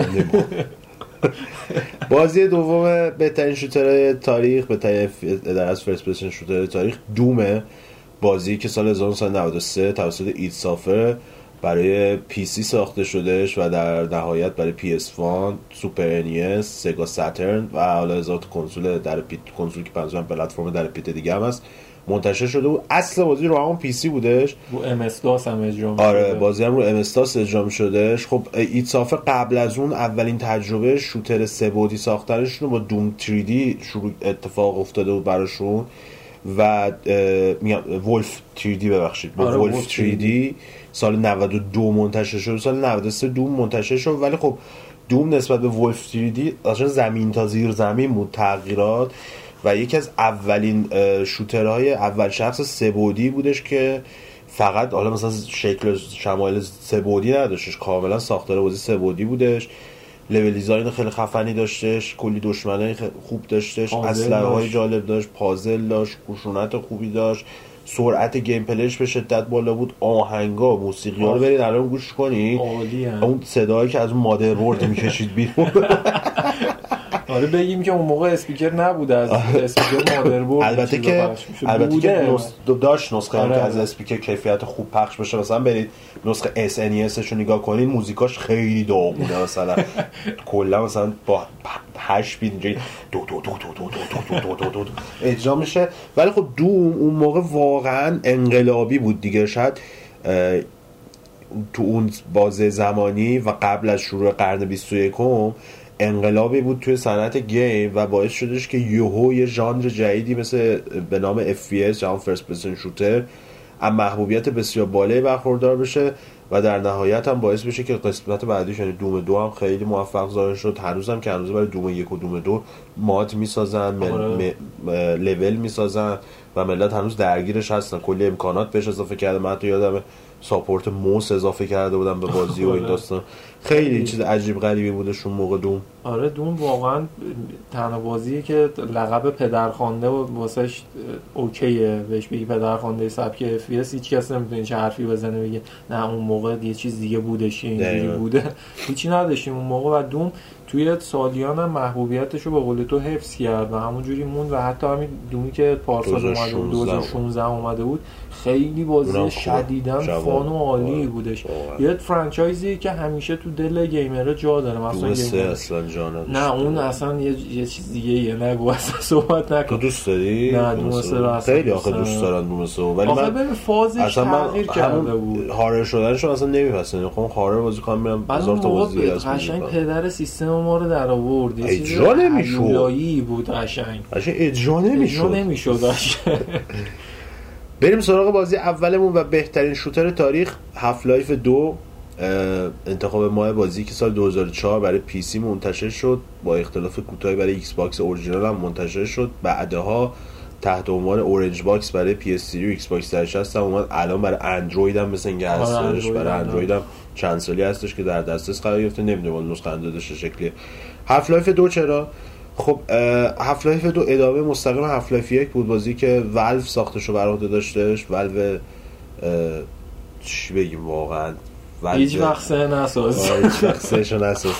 بازی دوم بهترین شوتر تاریخ، بهترین در از فرست پرسن شوتر تاریخ دومه، بازی که سال هزار و نهصد و نود و سه توسط اید سافر برای پی سی ساخته شدهش و در نهایت برای پی اس وان، سوپر انیس، سگا ساترن و حالا هزار تا کنسول در پیت، کنسول که پنجم پلتفرم در پیت دیگه هم هست منتشر شده بود. اصل بازی رو همون پی سی بودش، رو ام اس داس هم اجرا می‌شده. آره بازی هم رو ام اس داس اجرا می‌شدهش. خب اید سافر قبل از اون اولین تجربه شوتر سه بعدی ساختنشون با دوم تری دی شروع اتفاق افتاده بود براشون و میگم ولف تری دی ببخشید با آره ولف تری دی سال نود و دو منتشر شد، سال نود و سه دوم منتشر شد. ولی خب دوم نسبت به ولف تری دی اصلا زمین تا زیر زمین بود تغییرات و یکی از اولین شوترهای اول شخص سه بعدی بودش که فقط حالا مثلا شکل شمایل سه بعدی نداشتش، کاملا ساختار بازی سه بعدی بودش. لول دیزاین خیلی خفنی داشتش، کلی دشمنای خوب داشتش، اسلحه‌های جالب داشت، پازل داشت، خشونت خوبی داشت، سرعت گیم پلیش به شدت بالا بود، آهنگا، موسیقی‌ها رو برید الان گوش کنید، اون صدایی که از اون مادربرد می‌کشید بیرون. آره بگیم که اون موقع اسپیکر نبود، از اسپیکر مادربرد البته که البته که داشت نسخه آره. که از اسپیکر کیفیت خوب پخش بشه. مثلا برید نسخه اس ان ای اس رو نگاه کنید، موزیکاش خیلی داغ بوده، مثلا کلا مثلا با هشت بیت اینجوری دو دو دو دو دو دو دو دو دو اجرا میشه. ولی خب دوم اون موقع واقعا انقلابی بود دیگه، شاید تو اون بازه زمانی و قبل از شروع قرن بیست و یکم انقلابی بود توی صنعت گیم و باعث شدش که یهو یه ژانر جدیدی مثل به نام اف پی اس یا فرست پرسن شوتر از محبوبیت بسیار بالایی برخوردار بشه و در نهایت هم باعث بشه که قسمت بعدیش یعنی دوم دو هم خیلی موفق ظاهر شد. هنوزم که هنوز برای دوم یک و دوم دو ماد میسازن، لول میسازن و ملت هنوز درگیرش هستن، کلی امکانات بهش اضافه کرده. من تو یادمه ساپورت موس اضافه کرده بودم به بازی و این داستان، خیلی چیز عجیب غریبی بودش اون موقع دوم. آره دوم واقعا تنها بازیه که لقب پدرخوانده و واسش اوکیه بهش بگی پدرخوانده سبک اف پی اس، هیچ کس نمیتونه چه حرفی بزنه بگه نه اون موقع یه چیز دیگه بودش اینجوری بوده. هیچی نداشتیم اون موقع و دوم توی سالیان هم محبوبیتش رو به قول تو حفظ کرد و همونجوری موند و حتی همین دومی که پارسال اومده بود دو هزار و شانزده اومده بود خیلی بازی شدیداً فان و عالی بودش. یه فرانچایزی که همیشه تو تو دل گیمرها جا داره. مثلا دوست اصلا جا نداره. نه اون اصلا یه یه چیز دیگه یه نگو اصلا صحبت نکن. تو دوست داری؟ نه دوست رو اصلا خیلی آخه دوست دارن دوست رو، ولی آخه من ببین فازش تغییر کرده بود. هارر شدنشون اصلا نمیپسندم. خب هارر بازی کنم میرم هزار تا بازی از قشنگ پدر سیستم ما رو در آورد. یه چیز اجرا نمیشد. بود قشنگ. قشنگ اجرا نمیشد. اجرا نمیشد. بریم سراغ بازی اولمون و بهترین شوتر تاریخ، هاف لایف دو. انتخاب ماه بازی که سال دو هزار و چهار برای پی سی منتشر شد، با اختلاف کوتاهی برای ایکس باکس اورجینال هم منتشر شد. بعدها تحت عنوان اورنج باکس برای پی اس تری و ایکس باکس صد و شصت هم اومد. الان برای اندروید هم مثل اینکه هستش. برای اندروید هم چند سالی هستش که در دسترس قرار گرفته. نمیدونم نسخه اندازش شکلی. هاف لایف دو چرا؟ خب هاف لایف دو ادامه مستقیم هاف لایف یک بود، بازی که والو ساختشو بر عهده داشتش. والو چی بگیم واقعا، هیچ وقت سه نساز هیچ وقت سهشو نساز.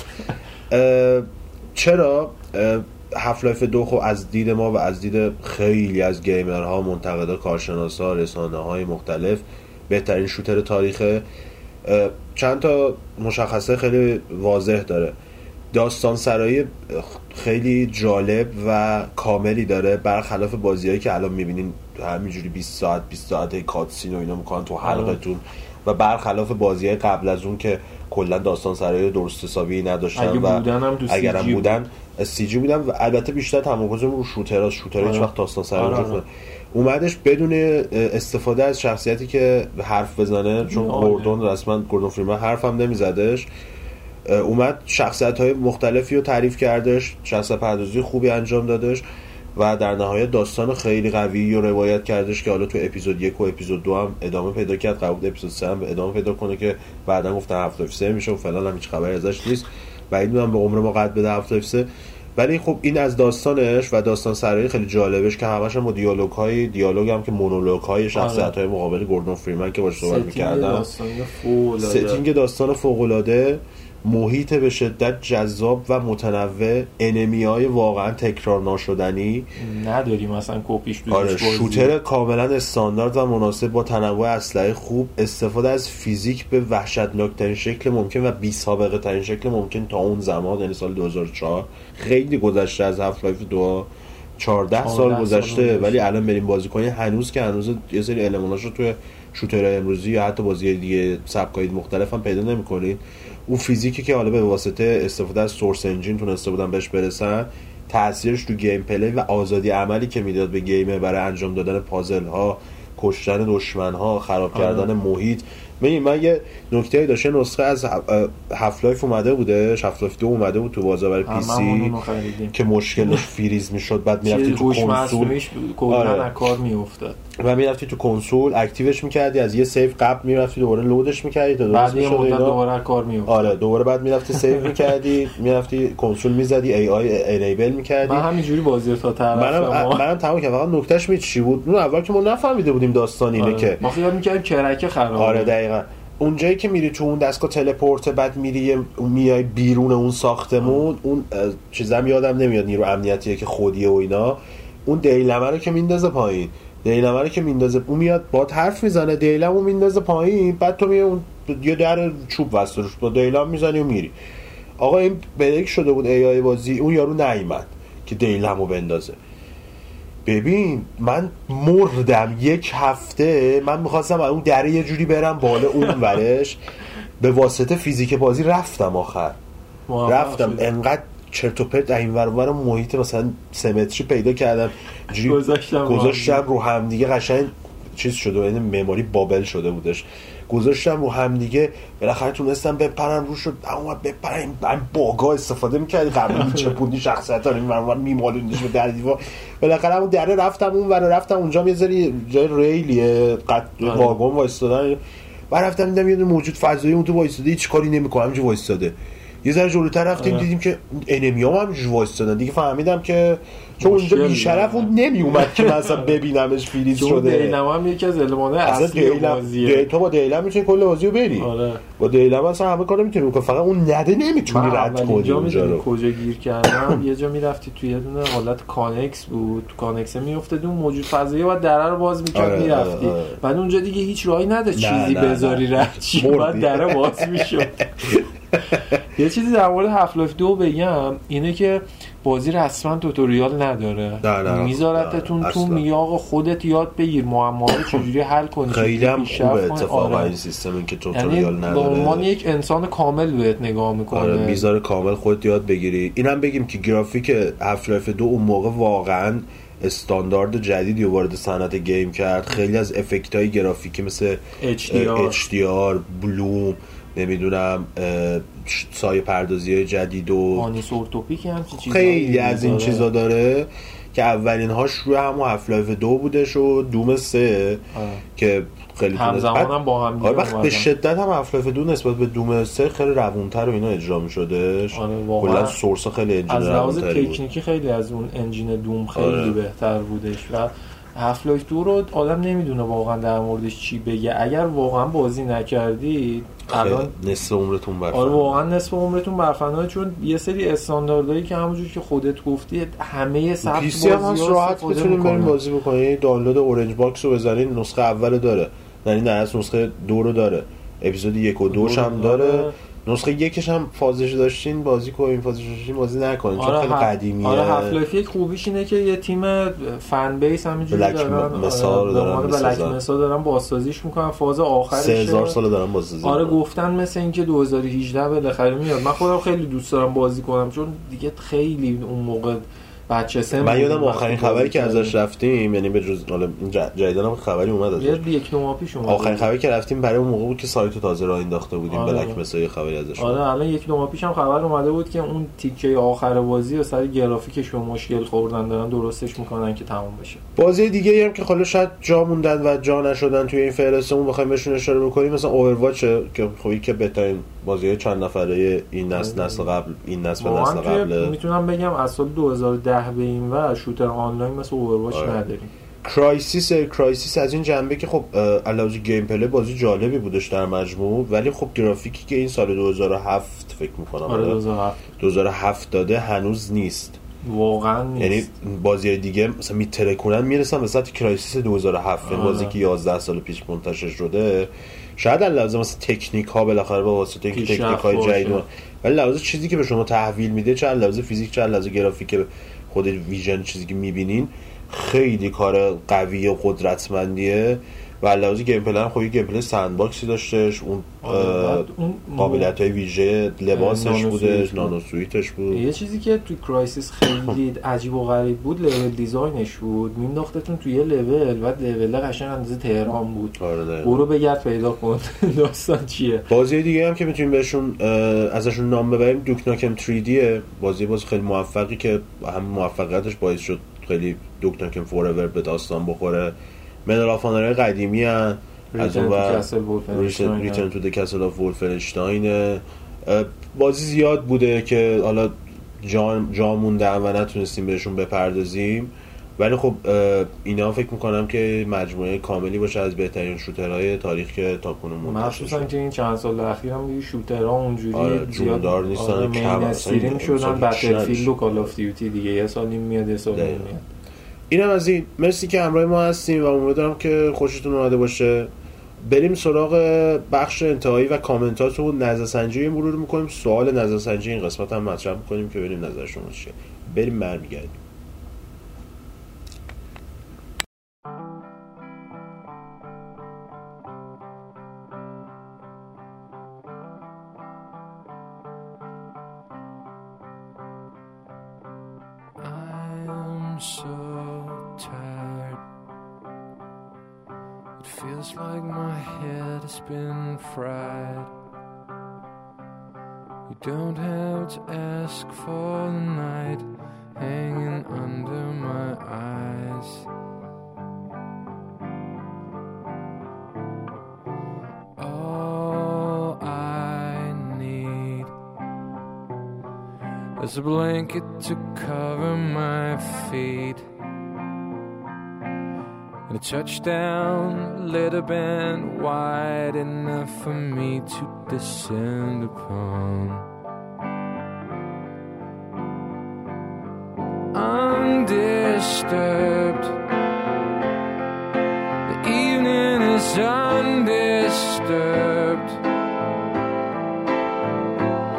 چرا؟ هاف لایف دو خب از دید ما و از دید خیلی از گیمرها، منتقدا، کارشناسا، رسانه‌های مختلف بهترین شوتر تاریخه. چند تا مشخصه خیلی واضح داره. داستان سرایی خیلی جالب و کاملی داره، برخلاف بازیایی که الان میبینین همینجوری بیست ساعت بیست ساعت کاتسین و اینا میکنن تو حلقتون، و برخلاف بازیای قبل از اون که کلا داستان سرایی درست حسابی نداشتن اگه و بودن هم اگر هم بودن سی جی بودن و البته بیشتر تمرکز رو شوترها شوتر هیچ وقت داستان سرایی نمیکنه. اومدش بدون استفاده از شخصیتی که حرف بزنه، چون گوردون رسما گوردون فریمن حرف هم نمیزدش، اومد شخصیت‌های مختلفی رو تعریف کردش، شخصیت پردازی خوبی انجام دادش و در نهایت داستان خیلی قوی رو روایت کردش که حالا تو اپیزود یک و اپیزود دو هم ادامه پیدا کرد. قرار بود اپیزود سه هم ادامه پیدا کنه که بعداً گفتن هفت لایف سه میشه و فعلا هم هیچ خبری ازش نیست. بعید میدونم به عمر ما قد بده هفت لایف سه. ولی خب این از داستانش و داستان سرایی خیلی جالبش که همش هم دیالوگ‌های دیالوگ هم که مونولوگ‌های شخصیت‌های مقابل گوردون فریمن که باهاش صحبت می‌کردن. ستینگ داستان فوق‌العاده، محیط به شدت جذاب و متنوع، انمی‌های واقعا تکرار ناشدنی نداری مثلا کپیش دوش. آره شوتر کاملا استاندارد و مناسب با تنوع اسلحه خوب، استفاده از فیزیک به وحشتناکترین شکل ممکن و بی سابقه ترین شکل ممکن تا اون زمان، یعنی سال دو هزار و چهار. خیلی گذشته از هاف لایف دو، چهارده سال گذشته، ولی الان بریم بازی کنی هنوز که هنوز یه سری الماناشو توی شوترهای امروزی یا حتی بازی دیگه سبکای مختلف هم پیدا نمی‌کنید. اون فیزیکی که حالا به واسطه استفاده از سورس انجین تونسته بودن بهش برسن، تاثیرش تو گیم پلی و آزادی عملی که میداد به گیمر برای انجام دادن پازل ها، کشتن دشمن ها، خراب کردن محیط. ببین من یه نکته‌ای داشته، نسخه از هاف لایف اومده بوده، هاف لایف دو اومده بود تو بازار برای پی سی که مشکلش فریز میشد، بعد میرفتی تو کنسول کلا کار میافتاد و میرفتی تو کنسول اکتیوش میکردی، از یه سیو قبل میرفتی دوباره لودش میکردی تا بعد یه مدت دوباره کار میافتاد. آره دوباره بعد میرفتی سیو میکردی، میرفتی کنسول میزدی، ای آی انیبل میکردی. من همینجوری بازی رو تا طرف منم منم تمام کردم. فقط نکتهش می چی بود؟ اون اول که ما نفهمیده بودیم داستان اینه. آره. که ما خیال میکردیم کرکه خرابه. آره دقیقاً. اونجایی که میری تو اون دستگاه تلپورت، بعد میری میای بیرون اون ساختمون، اون چیزام یادم نمیاد، نیرو امنیتیه که خودیه و اینا، اون دیلمه رو که میندازه پایین، دیلمه رو که میندازه اون میاد با حرف میزنه، دیلمو میندازه پایین، بعد تو میای اون یه در چوب واسه روش با دیلم میزنی و میری. آقا این بریک شده بود ای آی بازی، اون یارو نیومد که دیلمو بندازه. ببین من مردم یک هفته، من میخواستم اون دره یه جوری برم بالا اون ورش، به واسطه فیزیک بازی رفتم آخر رفتم شده. انقدر چرت و پرت این ور اون محیط مثلا سمتری پیدا کردم، جوری گذاشتم گذاشتم رو هم دیگه، قشنگ چیز شده، یعنی مموری بابل شده بودش، گذاشتم رو هم دیگه، بالاخره تونستم بپرم روش رو، اما بپرم این باگا استفاده می‌کردی قبل میچپوندی شخصیت‌ها رو می‌مرون میمالوندیش به در دیوار، بالاخره اون دره رفتم اون ور رفتم اونجا یه ذری جای ریلیه قد واگن وایستادن، بعد رفتم دیدم یه موجود فضایی اون تو وایستاده، هیچ کاری نمی‌کنه همینجوری وایستاده. یه ذره جلوتر رفتیم دیدیم که انمیام هم همینجوری وایستادن دیگه، فهمیدم که چون اونجا بی‌شرف اون نمیومد که مثلا ببینمش فریز شده. دیلم هم یکی از المان‌های اصلی بازیه، تو با دیلم میتونی کل بازی رو بری. آره. با دیلم اصلا همه کارو میتونی بکنی، فقط اون نده نمیتونی رد کنی. اونجا میدونی کجا گیر کردم؟ یه جا میرفتی توی یه دونه حالت کانکس بود، تو کانکس میافتادی اون موجود فضایی بعد دره رو باز میکرد. آره میرفتی. آره. بعد اونجا دیگه هیچ راهی نداشت چیزی بذاری رد چی، بعد دره باز میشد. یه چیزی در مورد هاف لایف دو بگم اینه که بازی رسما توتوریال نداره، میذارتتون تو میاق خودت یاد بگیر معما رو چجوری حل کنی. خیلی هم خوبه اتفاقا این سیستم این که توتوریال نداره، یعنی به عنوان یک انسان کامل بهت نگاه میکنه. آره میذاره کامل خودت یاد بگیری. اینم بگیم که گرافیک هاف لایف دو اون موقع واقعا استاندارد جدیدی وارد صنعت گیم کرد. خیلی از افکت‌های گرافیکی مثل اچ دی آر, اچ دی آر بلوم، نمیدونم سایه پردازی جدید و آنیسورتوپیک هم چیزا خیلی از این چیزا داره که اولین هاش روی همون هاف لایف دو بودش و دوم سه آه. که خیلی همزمان هم با هم وقت به شدت هم هاف لایف دو نسبت به دوم سه خیلی روونتر و اینا اجرا می‌شدش. کلا سورس خیلی انجین از لحاظ تکنیکی خیلی از اون انجین دوم خیلی آره. بهتر بودش و هاف لایف دو رو آدم نمیدونه واقعا در موردش چی بگه. اگر واقعا بازی نکردید الان نصف عمرتون برفنه. آره واقعا نصف عمرتون برفنه، چون یه سری استانداردهایی که همونجوری که خودت گفتی همه سبک بازی‌ها راحت میتونین بریم بازی بکنین. دانلود اورنج باکس رو بزنین، نسخه اول داره، یعنی در اصل نسخه دو رو داره، اپیزود یک و دوش هم داره. نسخه یکش هم فازش داشتین بازی کنین، فازش داشتین بازی نکنین چون آره خیلی قدیمیه. آره هاف لایف یک خوبیش اینه که یه تیم فن بیس همینجوری دارن، مثال دارن، بلک مسا دارن بازسازیش میکنن، فاز آخرش سه هزار سال دارن بازسازی. آره گفتن مثل اینکه دو هزار و هجده بالاخره میاد. من خودم خیلی دوست دارم بازی کنم چون دیگه خیلی اون موقع بچه سن. من یادم آخرین خبری که ازش رفتیم، یعنی به جز حالا جدیدن هم خبری اومد ازش، یه یک دو ماه پیش اومد. آخرین خبری که رفتیم برای اون موقع بود که سایت تازه راه انداخته بودیم. آره. بلک مسای خبری ازش. آره الان یک دو ماه پیش هم خبر اومده بود که اون تیکه آخر بازی و سر گرافیکش به مشکل خوردن، دارن درستش میکنن که تموم بشه. بازی دیگه ای هم که خلاص شاید جا موندن و جا نشدن توی این فهرستمون بخوایم بهشون اشاره بکنیم، مثلا اوورواچ که خوبی که بهترین بازی چند نفره این نسل نسل قبل این نسل و نسل قبل. میتونم بگم از سال دو هزار و ده به این و شوتر آنلاین مثل اوورواچ آره. نداریم. کرایسیس کرایسیس از این جنبه که خب علاوه گیم پلی بازی جالبی بودش در مجموع، ولی خب گرافیکی که این سال دو هزار و هفت فکر می‌کنم آره دو هزار و هفت دو هزار و هفت داده هنوز نیست واقعا نیست. یعنی بازی دیگه مثلا میترکونن میرسن به سطح کرایسیس دو هزار و هفت، یعنی بازی که یازده سال پیش منتشر شده. شاید لازم مثلا تکنیک ها بالاخره با واسطه اینکه تکنیک های جدید، ولی لازم چیزی که به شما تحویل میده، چه لازم فیزیک چه لازم گرافیک، خود ویژن چیزی که میبینین خیلی کار قوی و قدرتمندیه و علاوه گیم پلی هم خب یه گیم پلی سند باکسی داشتش، اون قابلیت‌های ویژه لباسش بوده، نانو سویتش بود. یه چیزی که تو کرایسیس خیلی عجیب و غریب بود لول دیزاینش بود، مینداختتون توی یه لول و لول قشنگ اندازه تهران بود. برو بگرد پیدا کن داستان چیه. بازی دیگه هم که میتونیم بهشون ازشون نام ببریم دوک ناکم تری دیه، بازی بازی خیلی موفقی که هم موفقیتش باعث شد خیلی دوک ناکم فوراور به داستان بخوره. مدل آف آنر قدیمی هن از اون و ریترن تو د کسل آف ولفنشتاین. بازی زیاد بوده که حالا جا, جا موندن و نتونستیم بهشون بپردازیم، ولی خب اینا فکر میکنم که مجموعه کاملی باشه از بهترین شوترهای تاریخ که تاکنون منتشر شده. مخصوصا که این چند سال اخیر هم دیگه شوترها اونجوری آره جوندار نیستن، آره کم استریم شدن. بتلفیلد و کال آف دیوتی دیگه یه سال نیم میاد یه سال نیم میاد. اینم از این. مرسی که همراه ما هستیم و امیدوارم که خوشتون اومده باشه. بریم سراغ بخش انتهایی و کامنتاتون. نظرسنجی مرور میکنیم، سوال نظرسنجی این قسمت هم مطرح میکنیم که ببینیم نظر شما چیه. بریم برمیگردیم. So tired, it feels like my head has been fried. You don't have to ask for the night hanging under my eyes. All I need is a blanket to cover my feet, and a touchdown leather band wide enough for me to descend upon. Undisturbed, the evening is undisturbed.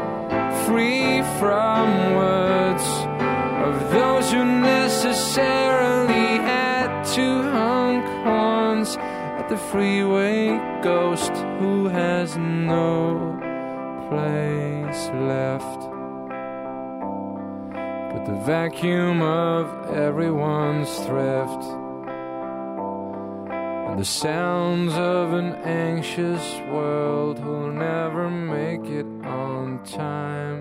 those who necessarily had to honk horns at the freeway ghost who has no place left but the vacuum of everyone's thrift and the sounds of an anxious world who'll never make it on time.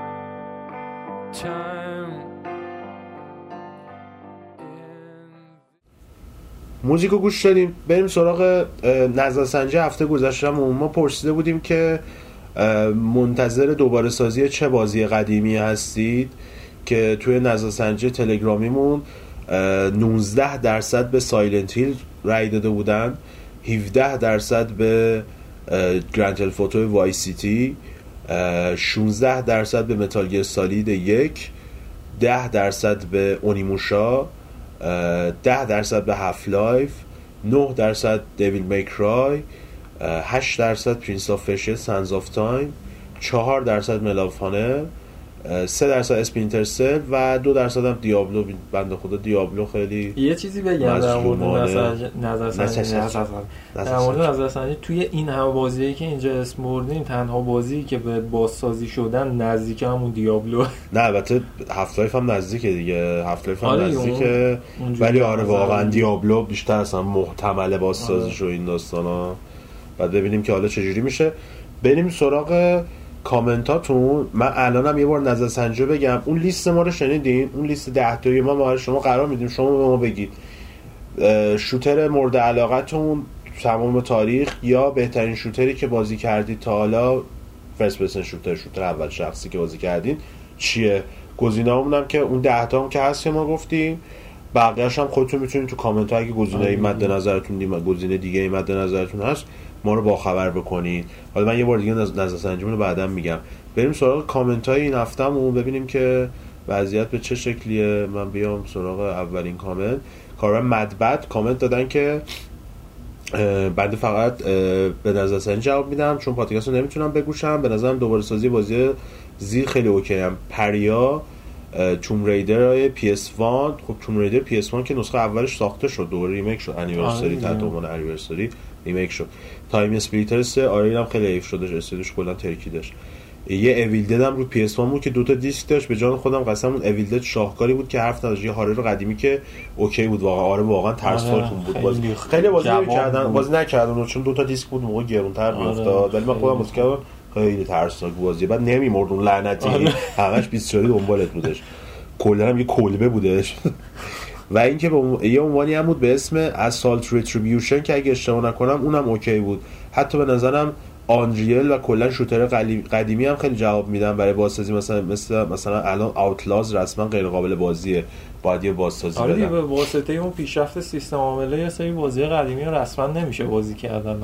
Time. موزیکو گوش دادیم. بریم سراغ نظرسنجی هفته گذشته. ما پرسیده بودیم که منتظر دوباره سازی چه بازی قدیمی هستید که توی نظرسنجی تلگرامیمون نوزده درصد به سایلنت هیل رای داده بودن، هفده درصد به گرند تل فوتو وای سیتی، شانزده درصد به متال گیر سالید یک، ده درصد به اونیموشا، ده درصد به هاف لایف، نه درصد دیویل میکرای، هشت درصد پرینس آف پرشیا سانز آف تایم، چهار درصد ملافانه، سه درصد اسپلینتر سل و دو درصد هم دیابلو. بنده خدا دیابلو خیلی یه چیزی بگم در مورد نظرسنجی در مورد نظرسنجی توی این همه بازیایی که اینجا اسم بردیم تنها بازی که به بازسازی شدن نزدیک همون دیابلو. نه البته هفت لایف هم نزدیکه دیگه، هفت لایف هم آره نزدیکه ولی آره واقعا دیابلو بیشتر اصلا محتمل بازسازیش و این داستانا. بعد ببینیم که حالا چجوری میشه. بریم سراغ کامنتاتون. من الانم یه بار نظرسنجی بگم. اون لیست ما رو شنیدین؟ اون لیست ده تایی ما ما شما قرار میدیم شما به ما بگید شوتر مورد علاقتون تمام تاریخ یا بهترین شوتری که بازی کردید تا حالا، فرست پرسن شوتر، شوتر اول شخصی که بازی کردین چیه. گزینه‌مون هم که اون ده تا هم که هست که ما گفتیم، بقیه‌اش هم خودتون میتونید تو کامنت ها اگه گزینه مد نظرتون دیم گزینه دیگه ای مد نظرتون هست ما رو با خبر بکنید. حالا من یه بار دیگه نظرسنجیمون رو بعداً میگم. بریم سراغ کامنت های این هفتهمون ببینیم که وضعیت به چه شکلیه. من بیام سراغ اولین کامنت. کارا مدبت کامنت دادن که بعد فقط به نظرسنجی جواب میدم چون پادکست رو نمیتونم بگوشم. به نظرم دوباره سازی بازی زیر خیلی اوکی ام. پریا توم ریدر پی اس وان. خب توم ریدر پی اس وان که نسخه اولش ساخته شد دوباره ریمیک شد، انیورسری تحت عنوان انیورسری ریمیک شد. تایم اسپلیتر سه آره اینم خیلی حیف شدش، استودیوش کلا ترکیدش. یه اویل دد هم رو پی اس وان بود که دوتا دیسک داشت. به جان خودم قسم اون اویل دد شاهکاری بود که حرف نداشت. یه هارر قدیمی که اوکی بود واقعا. آره واقعا ترسناک بود. باز خیلی بازی کردن بازی نکردن چون دوتا دیسک بود موقع گرونتر میافتاد. ولی من خودم بازی کردم خیلی ترسناک بازی. بعد نمیمرد اون لعنتی همش بیست شدی دنبالت بودش. کلا هم یه کلبه بودش. و اینکه به یه عنوانی هم بود به اسم اسالت ریتریبیوشن که اگه اشتباه نکنم اونم اوکی بود. حتی به نظرم آنریل و کلا شوتر قدیمی هم خیلی جواب میدن برای بازسازی. مثلا مثلا مثلا الان اوتلاز رسما غیر قابل بازیه، باید یه بازسازی بدن. آره به واسطه اون پیشرفت سیستم عامله یه سری بازی قدیمی رو رسما نمیشه بازی کردن.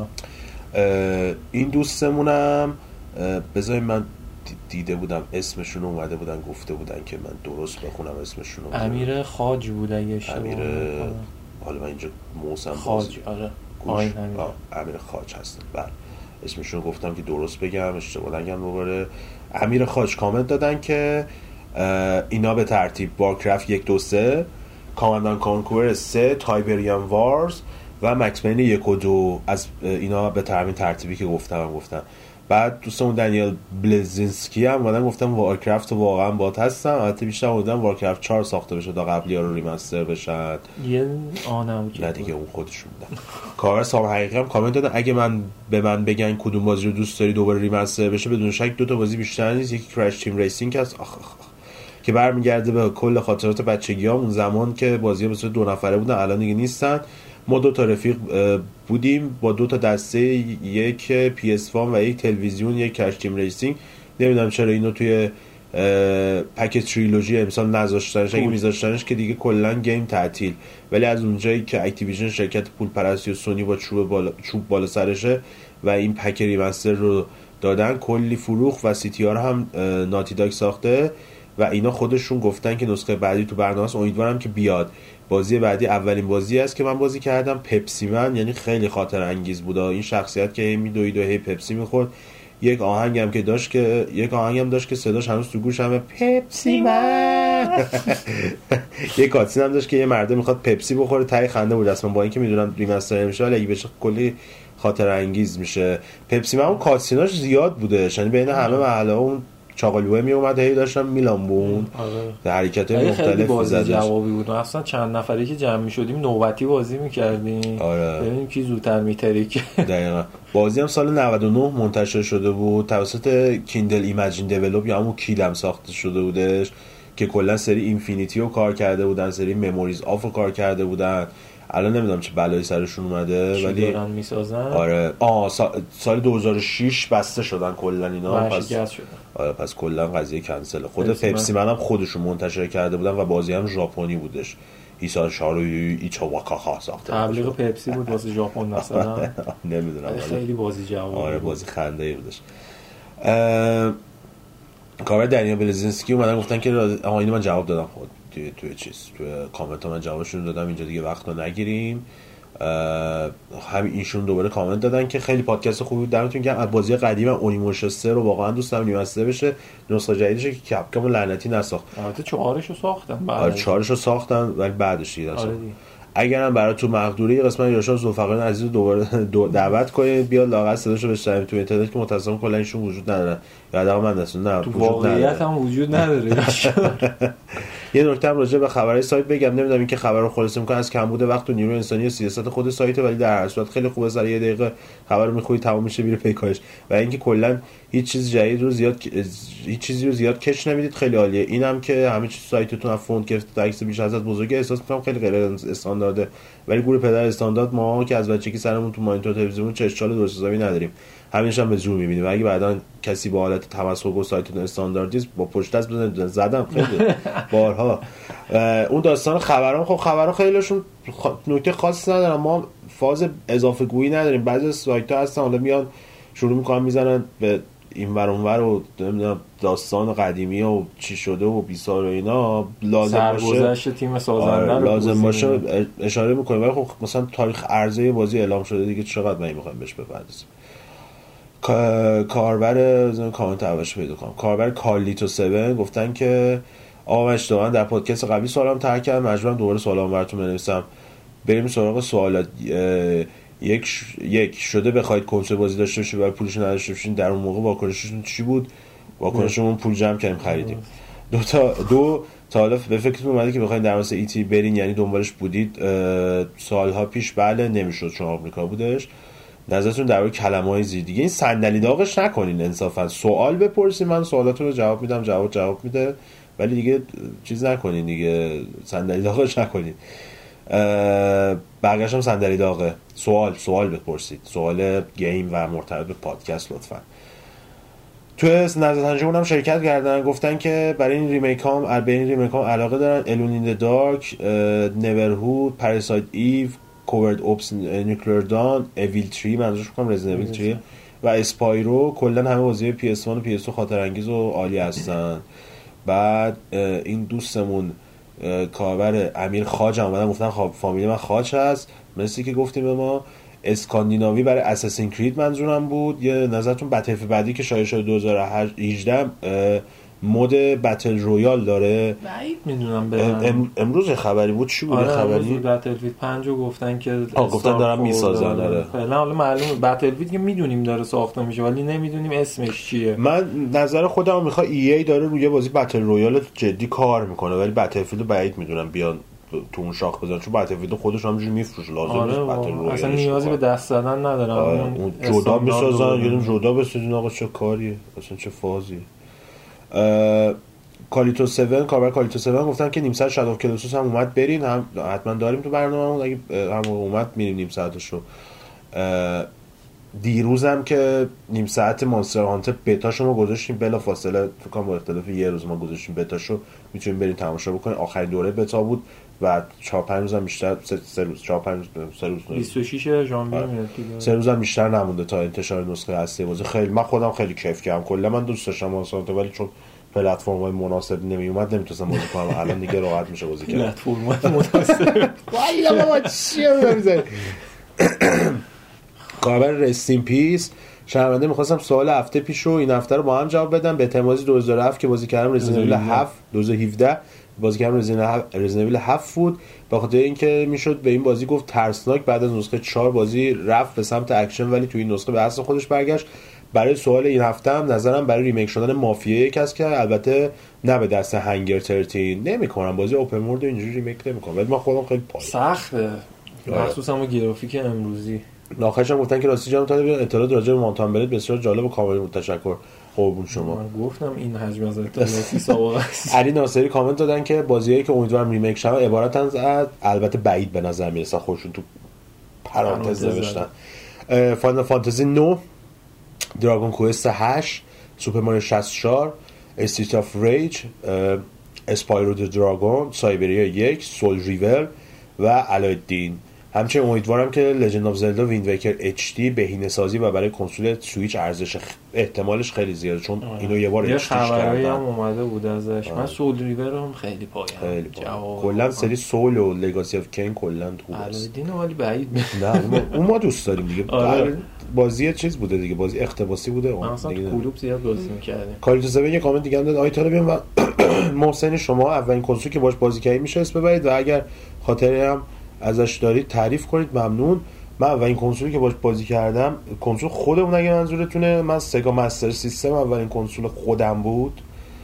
این دوستمونم بذارید من دیده بودم اسمشون اومده بودن گفته بودن که من درست بخونم اسمشون. امیر خاج بود اگه اشتباه امیر حالا من اینجا موسم خاج آره آین امیر امیر خاج هستن. بله اسمشون گفتم که درست بگم اشتباه نگم دوباره. امیر خاج کامنت دادن که اینا به ترتیب وارکرافت یک دو سه، کاماندان کانکور سه، تایبریان وارز و مکس پین یک و دو. از اینا به همین ترتیبی که گفتم هم گفتم. بعد دوستمون دنیل بلزینسکی هم اومدن گفتم وارکرافت واقعا بات هستم. البته بیشتر اومدن وارکرافت چهار ساخته بشه تا قبلی ها رو ریمستر بشن. یه آنم نه دیگه اون خودشون بودن. کار سام حقیقی هم کامنت دادن اگه من به من بگن کدوم بازی رو دوست داری دوباره ریمستر بشه بدون شک دو تا بازی بیشتر نیست. یکی کراش تیم ریسینگ هست آخ آخ آخ. که برمیگرده به کل خاطرات بچگیام اون زمان که بازی‌ها به صورت دو نفره بودن الان دیگه نیستن. ما دو تا رفیق بودیم با دو تا دسته، یک پی اس وان و یک تلویزیون، یک کراش تیم ریسینگ. نمیدونم چرا اینو توی پکیج تریلوژی امسال نذاشتنش. اگه میذاشتنش که دیگه کلا گیم تعطیل. ولی از اونجایی که اکتیویژن شرکت پول پرستی و سونی با چوب بالا چوب بالا سرشه و این پک ریمستر رو دادن کلی فروخ و سی تی آر هم ناتی داگ ساخته و اینا خودشون گفتن که نسخه بعدی تو برنامه است. امیدوارم که بیاد. بازی بعدی اولین بازی است که من بازی کردم پپسی من، یعنی خیلی خاطر انگیز بود. این شخصیت که هی میدوید و هی پپسی میخورد. یک آهنگم که داشت که یک آهنگم داشت که صداش هنوز تو گوشمه، پپسی من یه کاتسین هم داشت که یه مرده میخواد پپسی بخوره، ته خنده بود اصلا، با اینکه میدونم ریمستر میشه ولی اگه بشه کلی خاطر انگیز میشه. پپسی من اون کاتسیناش زیاد بوده، یعنی بین همه محله اون چاقالوه می اومد هی داشتم میلان بون در حرکت‌های مختلف بازی جوابی بود. اصلا چند نفری که جمع می‌شدیم نوبتی بازی می‌کردیم. آره. ببینیم کی زودتر می‌تریک. دقیقاً. بازی هم سال نود و نه منتشر شده بود توسط کیندل ایمیجین دیولپ یا همون کیلم ساخته شده بودش که کلا سری اینفینیتی رو کار کرده بودن، سری مموریز آف رو کار کرده بودن. الان نمیدونم چه بلایی سرشون اومده ولی دارن میسازن. آره آ سال دو هزار و شش بسته شدن کلا اینا، پس آره پس کلا قضیه کنسل. خود پپسی من هم خودشون منتشر کرده بودن و بازی هم ژاپنی بودش. ایسا شاروی ایچاواکاها ساخته تبلیغ پپسی بود واسه ژاپن مثلا. نمیدونم خیلی بازی جواب. آره بازی خنده ای بودش. کار دنیل بلزینسکی اومدن گفتن که آها اینو من جواب دادم خود توی توی چیز توی کامنت ها من جوابشون دادم، اینجا دیگه وقت رو نگیریم. همین ایشون دوباره کامنت دادن که خیلی پادکست خوبی بود، دمتون گرم. بازی قدیم اونیموشن سه رو واقعا دوست دارم ریمستر بشه، نسخه جدیدش که کپکام لعنتی نساخت. البته چهارش رو ساختن بعد. آره چهارش رو ساختن ولی بعدش دیگه نساختن. اگرم براتون مقدوره قسمت یاشار ذوالفقارین عزیز دوباره دعوت کنید بیاد لاغر صداشو بشنویم تو اینترنت که متأسفانه کلا ایشون وجود نداره. یادم من دستون نه تو واقعیت هم وجود نداره. یه نکته هم راجع به خبرهای سایت بگم، نمیدونم این که خبر رو خلاصه میکنه از کمبود وقت و نیروی انسانی و سیاست خود سایت، ولی در هر صورت خیلی خوبه سر یه دقیقه خبر رو میخوری تمام میشه میره پیکارش. و اینکه کلا هیچ چیز جدید رو زیاد هیچ چیزی رو زیاد کش نمیدید، خیلی عالیه. اینم که همه چیز سایتتون از فونت گرفته تا عکس بیش از حد بزرگه احساس میکنم خیلی غیر استاندارده، ولی گور پدر استاندارد ما که از بچگی سرمون تو مانیتور تلویزیون چشچال درست حسابی نداریم، همینش هم به زور میبینیم. اگه بعداً کسی با حالت تمسخر گفت سایتتون استانداردیست با پشت دست بزنید زدم خیلی بارها. اون داستان خبرام خب خبرها خیلیشون نکته خاصی ندارن، ما فاز اضافه گویی نداریم. بعضی سایت‌ها هستن حالا میان شروع میکنن میزنن به این ور اون ور و نمیدونم داستان قدیمی و چی شده و بیسار و اینا لازم باشه سرگذشت تیم سازنده رو لازم باشه اشاره میکنیم، ولی خب مثلا تاریخ عرضه بازی اعلام شده دیگه چقدر من میخوایم بهش بپردازیم. کاربر کامنت اولش پیدا کنم کاربر کارلیتو هفت گفتن که آقا من اشتباهاً در پادکست قبلی سوالم ترک کردم، مجبورم دوباره سوالام براتون بنویسم. بریم سراغ سوالات. یک ش... یک شده بخواید کنسول بازی داشته باشید و پولش نداشته باشین، در اون موقع واکنشتون چی بود؟ واکنشمون پول جمع کردیم خریدیم. دو تا دو تا حالا به فکرتون اومده که بخواید در واسه ایتی برین، یعنی دنبالش بودید سالها پیش؟ بله نمیشد چون آمریکا بودش. نظرتون درباره کلمه‌های زیر دیگه این صندلی داغش نکنین، انصافا سوال بپرسین من سوالاتون رو جواب میدم، جواب جواب میده، ولی دیگه چیز نکنین دیگه، صندلی داغش نکنین. بقیه‌اش هم صندلی داغه. سوال سوال بپرسید، سوال گیم و مرتبط به پادکست لطفا. تو نظرسنجی اونم شرکت کردن، گفتن که برای این ریمیک ها برای این ریمیک ها علاقه دارن. الون این د دارک، نورهود، پاراسایت ایو، کوورد اوپس، نیوکلیر دان، اویل تری منظورش میگم رزیدنت اویل تری و اسپایرو. کلا همه بازی پی اس وان و پی اس تو خاطر انگیز و عالی هستن. بعد این دوستمون کاربر امیر خاج هم اومدن گفتن فامیلی من خاج هست، مثل که گفتیم به ما. اسکاندیناوی برای اساسین کرید منظورم بود. یه نظرتون بتلفیلد بعدی که شایع شده دو هزار و هجده مود بتل رویال داره؟ بعید میدونم ام امروز خبری بود. چی بود آره خبری؟ بتلفیلد پنج رو گفتن که آه گفتن دارن میسازن. آره فعلا حالا معلومه بتلفیلد که میدونیم داره ساخته میشه ولی نمیدونیم اسمش چیه. من نظر خودم میخوام ای ای داره روی بازی بتل رویال جدی کار میکنه، ولی بتلفیلد بعید میدونم بیان تو اون شاخ بزنن، چون بتلفیلد خودش همونجوری میفروشه، لازم آره نیست بتل رویال اصلا نیازی به دست زدن ندارن. آره اون جدا میسازن، یه جدا بسازن. آقا چه کاریه اصلا، چه فازیه. کالیتو هفت کاربر کالیتو هفت گفتن که نیم ساعت شادو کلوسوس هم اومد برین، هم حتما داریم تو برنامه‌مون، اگه هم اومد میریم نیم ساعتشو. دیروزم که نیم ساعت مانستر هانتر بتاشو ما گذاشتیم بلا فاصله، فکر کنم با اختلاف یه روز ما گذاشتیم بتاشو، میتونیم بریم تماشا بکنیم. آخرین دوره بتا بود و چهار پنج روز هم بیشتر، سه روز چهار پنج سه روز بیست و شش ژانویه میاد دیگه، سه روز هم بیشتر نمونده تا انتشار نسخه اصلی بازی. خیلی من خودم خیلی کیف کردم، کلا من دوست داشتم مانستر هانتر، ولی چون پلتفرم‌های مناسب نمی اومد نمیتونستم بازی کنم. الان دیگه راحت میشه بازی کرد. پلتفرم‌های مناسب وای بابا چی می‌گی؟ کاربر رستین پیس شرمنده می‌خواستم سوال هفته پیش رو این هفته رو با هم جواب بدم. به تمازی دو هزار و هفت که بازی کردم رزیدنت ایول هفت دو هزار و هفده بازیکردم رزیدنت ایول هفت بود، به خاطر اینکه میشد به این بازی گفت ترسناک. بعد از نسخه چهار بازی رفت به سمت اکشن ولی توی این نسخه به اصل خودش برگشت. برای سوال این هفته هم نظرم برای ریمیک شدن مافیا یک است که البته نه به دست هنگر ترتین نمی‌کنم، بازی اوپن ورلد اینجوری ریمیک نمی‌کنم، ولی من خودم خیلی پای سخته مخصوصا با گرافیک امروزی. آخرش هم گفتن که راستی جان تا اطلاعات راجع به مانتان بلد بسیار جالب و کامل بود. تشکر قربون شما. من گفتم این حجم از اطلاعاتی سابقه است. علی ناصری کامنت دادن که بازیایی که امیدوارم ریمیک شون عبارتن از، البته بعید به نظر میرسه، خودشون تو پرانتز نوشتن، فاینال فانتزی نه، دراگون کوست هشت، سوپر ماریو شصت و چهار، استریت آف ریج، اسپایرو د دراگون، سایبریا یک، سول ریور و الایدین. همچنین امیدوارم که لژند آف زلدا ویند ویکر اچ دی بهینه سازی و برای کنسول سویچ ارزش خ... احتمالش خیلی زیاده، چون آه. اینو یه بار اچ دیش کردن. هم اومده بود ازش. آه. من سول ریور هم خیلی پایم. خیلی پایم. کلا سری سول و لگاسی اف کین کلا خوبه. الایدین ولی بعید. نه اون ما دوست داریم دیگه. آره. بازی چیز بوده دیگه، بازی اقتباسی بوده. من اصلا تو کلوب زیاد بازی می‌کردم. کالیتو زبن یه کامنت دیگه هم داد آیتا رو بیام و محسن شما اولین کنسولی که باش بازی کردید میشه اسم ببرید و اگر خاطری هم ازش دارید تعریف کنید ممنون. من اولین کنسولی که باش بازی کردم، کنسول خودمون اگه منظورتونه، من سگا مستر سیستم اولین کنسول خودم بود،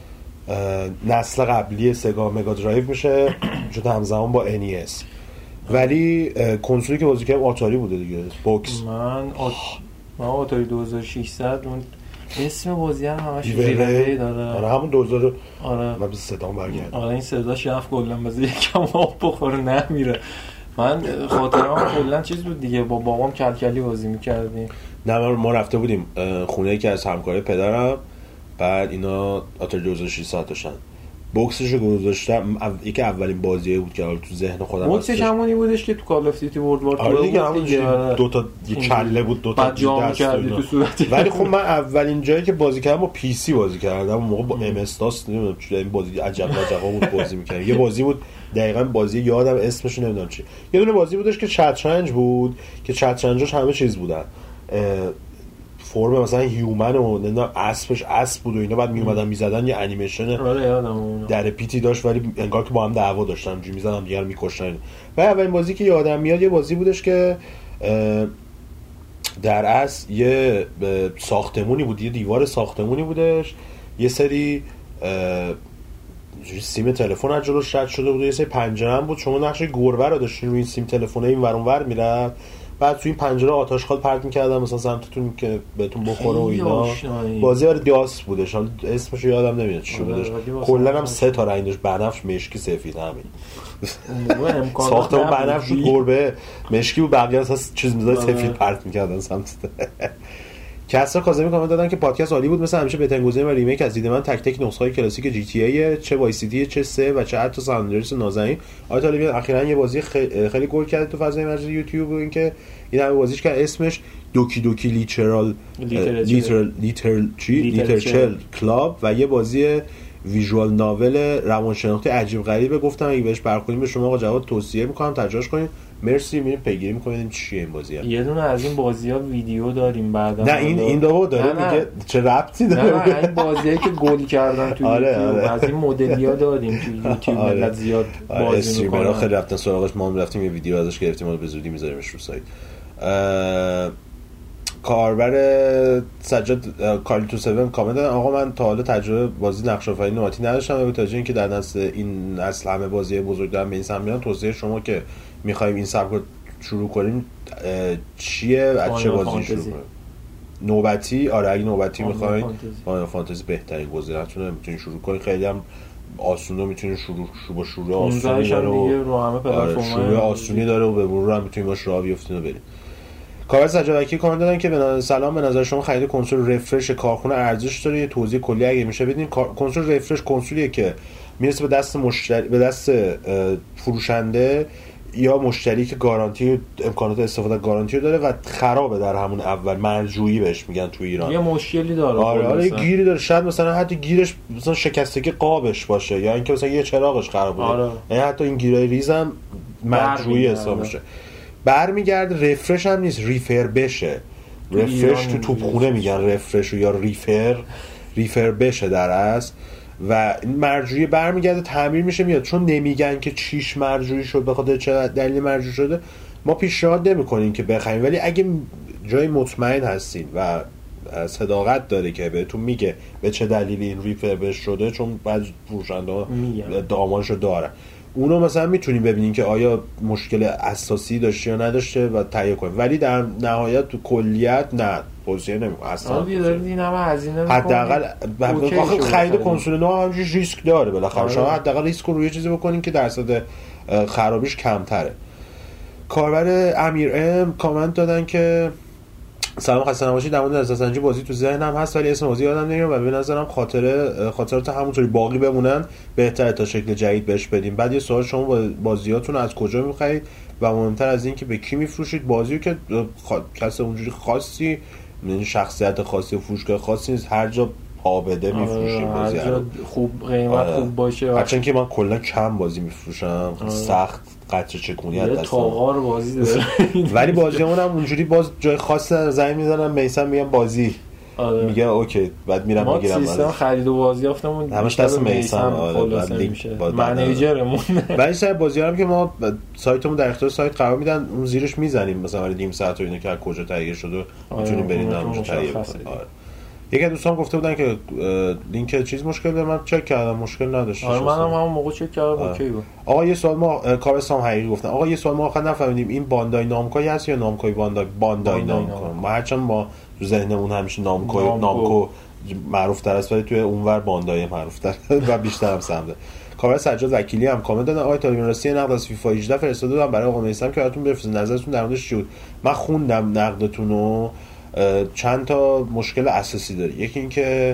نسل قبلی سگا مگا درایو میشه چون همزمان با ان ای اس، ولی کنسولی که بازی کردم آتاری بوده دیگه، بوکس. من آت... من آتاری دو هزار و ششصد اون اسم بازی هم همش ریوری داره. آره همون دو هزار. آره من صدام برگرد. آره این صداش رفت کلا بازی یکم آب بخوره نمیره. من خاطرام کلا چیز بود دیگه، با بابام کلکلی بازی می‌کردیم. نه ما رفته بودیم خونه یکی از همکارای پدرم، بعد اینا آتاری دو هزار و ششصد داشتن، بوکسشو گذاشتم. یکی اولین بازیه بود که تو ذهن خودم بوکسش همونی بودش که تو کال اف دیوتی ورلد وار تو دیگه، همون دو تا یه کله بود، دو تا دست تو صورت. ولی خب من اولین جایی که بازی کردم با پی سی بازی کردم، اون موقع با ام اس داس نمیدونم چه این بازی عجب عجبا بود بازی می‌کردم. یه بازی بود دقیقاً بازی یادم اسمش نمیدونم چی، یه دونه بازی بودش که چترنج بود که چترنجاش همه چیز بودن، فرم مثلا هیومن و نمیدونم اسبش اسب بود و اینا، بعد میومدن میزدن، یه انیمیشن در پیتی داشت ولی انگار که با هم دعوا داشتن، اونجوری میزدن دیگه رو میکشتن. و اولین بازی که یادم میاد یه بازی بودش که در اصل یه ساختمونی بود، یه دیوار ساختمونی بودش، یه سری سیم تلفن از جلوش رد شده بود، یه سری پنجره هم بود، شما نقشه گربه رو داشتین روی این سیم تلفن این ور اون ور میرفت، بعد تو این پنجره آتش خال پرت می‌کردن مثلا سمتتون که بهتون بخوره و اینا. بازی برای دیاس بودش، حالا اسمش یادم نمیاد چی بودش، کلا هم سه تا رنگ داشت، بنفش، مشکی، سفید، همین. ساختمون بنفش بود، گربه مشکی بود، بقیه اساس چیز می‌ذاشت سفید پرت می‌کردن سمت. کسرا کاظمی کامنت دادن که پادکست عالی بود، مثل همیشه بهترین گزینه و ریمیک از دید من تک تک نسخه‌های کلاسیک جی تی ای، چه وای سی تی، چه سه و چه حتی سان اندریاس نازنین. آقای طالبی اخیراً یه بازی خیلی, خیلی گل کرده تو فضای مجازی یوتیوب، و اینکه این همه بازیش که اسمش دوکی دوکی لیترال لیترال لیترال چی لیترچل کلاب و یه بازی ویژوال ناول روانشناختی عجیب غریبه. گفتم اگه بهش برخوریم به شما آقا جواد توصیه می‌کنم ترجمهش کنید. مرسی، میریم پیگیری می‌کنیم چیه این بازی‌ها. یه دونه از این بازی‌ها ویدیو داریم بعدا. نه این این دو داره میگه چه ربطی داره. نه این بازیایی که گل کردن تو آره یوتیوب آره. از این مدل‌ها داریم تو یوتیوب. آره. ملت زیاد آره. بازی می‌کنن. خیلی رفتن سراغش، ما هم رفتیم یه ویدیو ازش گرفتیم، ما به زودی می‌ذاریمش رو سایت. کاربر سجاد کالیتو هفت کامنت دادن آقا من تا حالا تجربه بازی نقش آفرینی نوآتی نداشتم، به وجه اینکه در نسل این نسل همه بازی بزرگ دارن به این سمت میرن، توصیه شما که می‌خوایم این سبک رو شروع کنیم چیه؟ از چه بازی شروع کنیم؟ نوبتی؟ آره اگه نوبتی می‌خواید فاینال فانتزی بهترین گزینه‌تونه، میتونید شروع کنید، خیلی هم آسونه، میتونید شروع با شروع آسونی داره و رو همه پلتفرم‌ها شروع آسونی داره و به مرور هم میتونید باش راه بیافتید و برید. کاربر سجادکی کامنت دادن که به سلام، به نظر شما خرید کنسول رفرش کارخونه ارزش داره؟ یه توضیح کلی اگه میشه بدین. کنسول رفرش کنسولیه که میرسه به دست مشتری، به دست فروشنده یا مشتری که گارانتی امکانات استفاده گارانتی داره و خرابه در همون اول، مرجوعی بهش میگن تو ایران. یه مشکلی داره. آره آره گیری داره، شاید مثلا حتی گیرش مثلا شکستگی قابش باشه یا اینکه مثلا یه چراغش خراب بوده. آره. یعنی حتی این گیرای ریزم مرجوعی حساب میشه. برمیگرده رفرش هم نیست، ریفر بشه. رفرش تو توپخونه میگن رفرش یا ریفر ریفر بشه در اصل و این مرجوعی برمیگرده تعمیر میشه میاد. چون نمیگن که چیش مرجوعی شد به خاطر چه دلیل مرجوع شده، ما پیشنهاد نمیکنیم که بخریم، ولی اگه جای مطمئن هستین و صداقت داره که بهتون میگه به چه دلیلی این ریفربش شده، چون بعضی فروشنده دامانشو دارن، اونو مثلا میتونیم ببینیم که آیا مشکل اساسی داشته یا نداشته و تهیه کنیم. ولی در نهایت تو کلیت نه توصیه نمیکنم اصلا. آره دارید این همه هزینه حداقل خرید کنسول نو همینجوری ریسک داره بالاخره، شما حداقل ریسک رو روی چیزی بکنین که درصد خرابیش کمتره. کاربر امیر ام کامنت دادن که سلام خسته نباشید، در مورد نظرسنجی بازی تو ذهنم هست ولی اسم بازی یادم نمیاد و به نظرم خاطره خاطرات همونطوری باقی بمونن بهتره تا شکل جدید بهش بدیم. بعد یه سوال، شما بازیاتون از کجا می‌خرید و مهمتر از این که به کی میفروشید؟ بازیو که کس اونجوری خاصی، یعنی شخصیت خاصی و فروشگاه خاصی نیست، هر جا پا بده میفروشیم بازی رو، خوب قیمت خوب باشه. هرچند که من کلا کم بازی میفروشم، سخت قطع چکونیت دستم، تاغار بازی داره ولی بازیامون هم اونجوری باز جای خاصی نداره. زنگ میزنم میسم میگم بازی، آره. میگه اوکی، بعد میرم میگیرم. ما سیستم خرید و بازیافتمون همش دست میسم، آره، بعد لینک منیجرمون. ولی سر بازی‌ها هم که ما سایتمون در اختیار سایت قرار میدن، اون زیرش میزنیم مثلا نیم ساعت و اینا که از کجا تهیه شده میتونیم برین اونجا تهیه کنیم. یکی از دوستان گفته بودن که لینک چیز مشکل داره، من چک کردم مشکل نداشت. آره منم همون موقع چک کردم اوکی بود. آقا یه سوال، ما کارستان حقیقی گفتن، آقا یه سوال ما آخر نفهمیدیم این باندای نامکوی هست یا نامکوی باندای؟ باندای نامکو. ما هرچند ما تو ذهنمون همیشه نامکوی نامکو معروف تر است، ولی توی اونور باندای معروف تر و بیشتر هم سمده. کاربر سجاد وکیلی هم کامنت دادن، آقای طالبی راستی نقد از فیفا هجده فرستاده بودم برای آقا میثم که براتون بفرستم، نظرتون در موردش چی بود؟ من خوندم نقدتونو، چند تا مشکل اساسی داره. یکی این که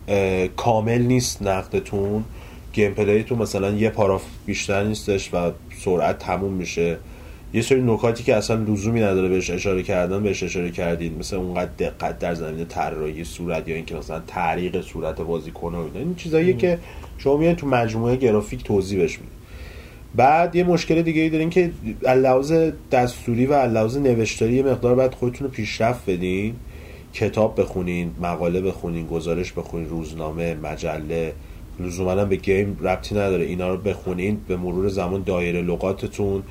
کامل نیست نقدتون، گیم پلیتون مثلا یه پاراف بیشتر نیستش و سرعت تموم میشه. یه سری نکاتی که اصلا لزومی نداره بهش اشاره کردن بهش اشاره کردین، مثلا اونقدر دقت در زمینه طراحی صورت یا اینکه مثلا تعریق صورت بازیکن و اینا، این چیزاییه که شما میاد تو مجموعه گرافیک توضیح بهش میدید. بعد یه مشکل دیگه ای دارین که لحاظ دستوری و لحاظ نوشتاری یه مقدار باید خودتون رو پیشرفت بدین، کتاب بخونین، مقاله بخونین، گزارش بخونین، روزنامه، مجله، لزوما به گیم ربطی نداره، اینا رو بخونین، به مرور زمان دایره لغاتتون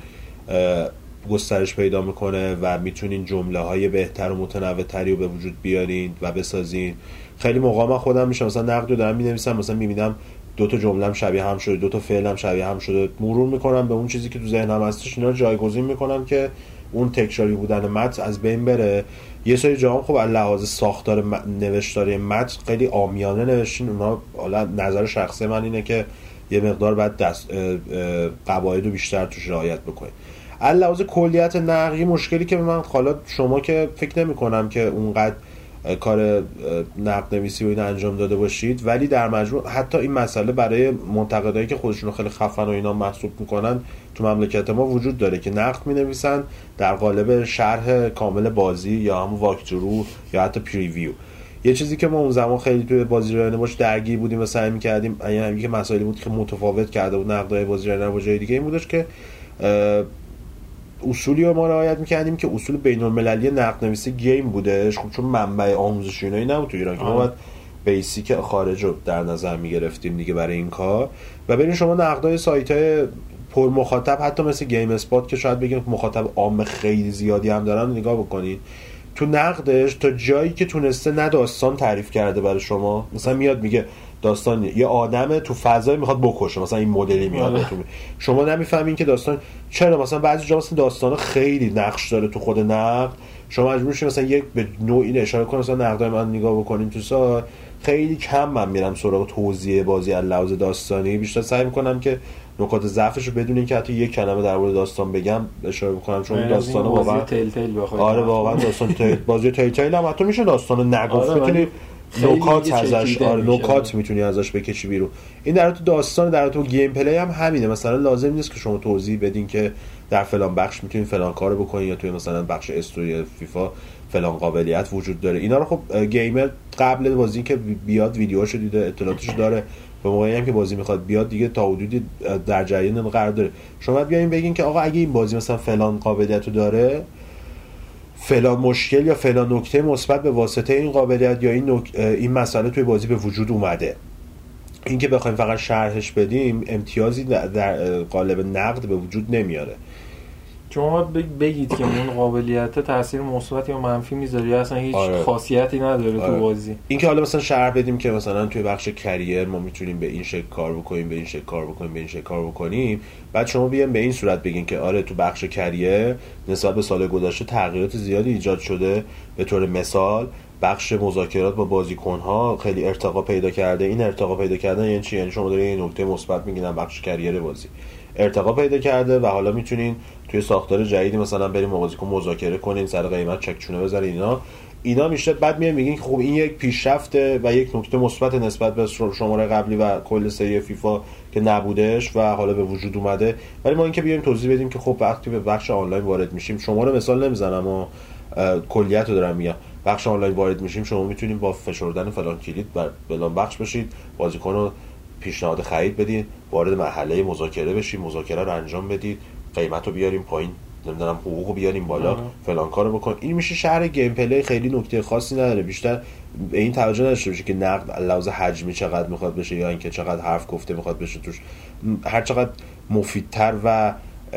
گسترش پیدا میکنه و میتونین جمله های بهتر و متنوع تری رو به وجود بیارین و بسازین. خیلی موقع من خودم میشم مثلا نقد رو دارم مینویسم، مثلا میبینم دو تا جمله‌ام شبیه هم شده، دو تا فعلم شبیه هم شده، مرور میکنم به اون چیزی که تو ذهنم هستش، اینا رو جایگزین میکنم که اون تکراری بودن متن از بین بره. یه سری جاها خب از لحاظ ساختار نوشتاری متن خیلی عامیانه نوشتین، اونها حالا نظر شخصی من اینه که یه مقدار بعد دست قواعد رو بیشتر توش رعایت بکنید. از لحاظ کلیت نقدی مشکلی که من حالا شما که فکر نمی کنم که اونقدر کار نقد نویسی و این انجام داده باشید، ولی در مجموع حتی این مسئله برای منتقدایی که خودشون رو خیلی خفن و اینا محسوب میکنن تو مملکت ما وجود داره که نقد مینویسن در قالب شرح کامل بازی یا همون واکترو یا حتی پریویو. یه چیزی که ما اون زمان خیلی توی بازی رایانه باش درگیر بودیم و سعی می‌کردیم، یعنی یک مسائلی بود که متفاوت کرده بود نقدای بازی رایانه با جای دیگه، این بودش که اصولی رو ما رعایت می‌کردیم که اصول بین‌المللی نقد نویسی گیم بودش. خب چون منبع آموزشی اینایی نبود تو ایران که ما باید بیسیک خارج رو در نظر می‌گرفتیم دیگه برای این کار. و برین شما نقدای سایت‌های پر مخاطب حتی مثل گیم اسپات که شاید بگیم مخاطب عام خیلی زیادی هم دارن نگاه بکنید، تو نقدش تا جایی که تونسته نه داستان تعریف کرده برای شما، مثلا میاد میگه داستان یه آدمه تو فضای میخواد بکشه، مثلا این مدلی میاد بهتون، شما نمیفهمین که داستان چرا، مثلا بعضی جا مثلا داستانا خیلی نقش داره تو خود نقد، شما مجبور میشین مثلا یک به نوعی اشاره کنید. مثلا نقدای من نگاه بکنین تو سا خیلی کم من میرم سراغ توضیح بازی از لحاظ داستانی، بیشتر سعی میکنم که نکات ضعفش رو بدونین که حتی یک کلمه در مورد داستان بگم اشاره میکنم، چون داستان واقعا تیل تیل آره واقعا داستان تیل بازی تیل تیل هم حتی میشه داستان نگفت آره میتونی نکات ازش آره نکات میتونی ازش بکشی بیرون. این در تو داستان در تو گیم پلی هم همینه، مثلا لازم نیست که شما توضیح بدین که در فلان بخش میتونین فلان کارو بکنین یا توی مثلا بخش استوری فیفا فلان قابلیت وجود داره. اینا رو خب گیمر قبل بازی که بیاد ویدیوهاشو دیده، اطلاعاتش داره، به موقعی هم که بازی میخواد بیاد دیگه تا حدودی در جریان قرار داره. شما بیاین بگین که آقا اگه این بازی مثلا فلان قابلیتو داره، فلان مشکل یا فلان نکته مثبت به واسطه این قابلیت یا این نک... این مسئله توی بازی به وجود اومده، اینکه بخوایم فقط شرحش بدیم امتیازی در قالب نقد به وجود نمیاره. شما بگید که اون قابلیت تاثیر مثبت یا منفی میذاره یا اصلا هیچ آره. خاصیتی نداره آره. تو بازی. اینکه حالا مثلا شرح بدیم که مثلا توی بخش کریر ما میتونیم به این شکل کار بکنیم، به این شکل کار بکنیم، به این شکل کار بکنیم، بعد شما بیاین به این صورت بگین که آره تو بخش کریر نسبت به سال گذشته تغییرات زیادی ایجاد شده. به طور مثال بخش مذاکرات با بازیکن‌ها خیلی ارتقا پیدا کرده. این ارتقا پیدا کردن یعنی چی؟ یعنی شما دارین یه نکته مثبت میگین بخش کریر بازی ارتقا پیدا کرده و حالا میتونین توی ساختار جدیدی مثلا بریم با بازیکن مذاکره کنین، سر قیمت چکچونه بذارین. اینا اینا میشه بعد میاد میگین خب این یک پیشرفته و یک نکته مثبت نسبت به شماره قبلی و کل سری فیفا که نبودش و حالا به وجود اومده. ولی ما اینکه بیایم توضیح بدیم که خب وقتی به بخش آنلاین وارد میشیم، شما رو مثال نمیزنم و کلیت رو دارم میگم، بخش آنلاین وارد میشیم شما میتونید با فشردن فلان کلید بر فلان بخش بشید، بازیکن رو پیشنهاد خرید بدید، وارد مرحله مذاکره بشید، مذاکره رو انجام بدید، قیمت رو بیاریم پایین، نمیدونم حقوق رو بیاریم بالا، فلان کارو بکن. این میشه شهر گیم پلی. خیلی نکته خاصی نداره، بیشتر به این توجه نداشته باشه که نقد لحاظ حجمی چقدر میخواد بشه یا اینکه چقدر حرف گفته میخواد بشه توش. هر چقدر مفیدتر و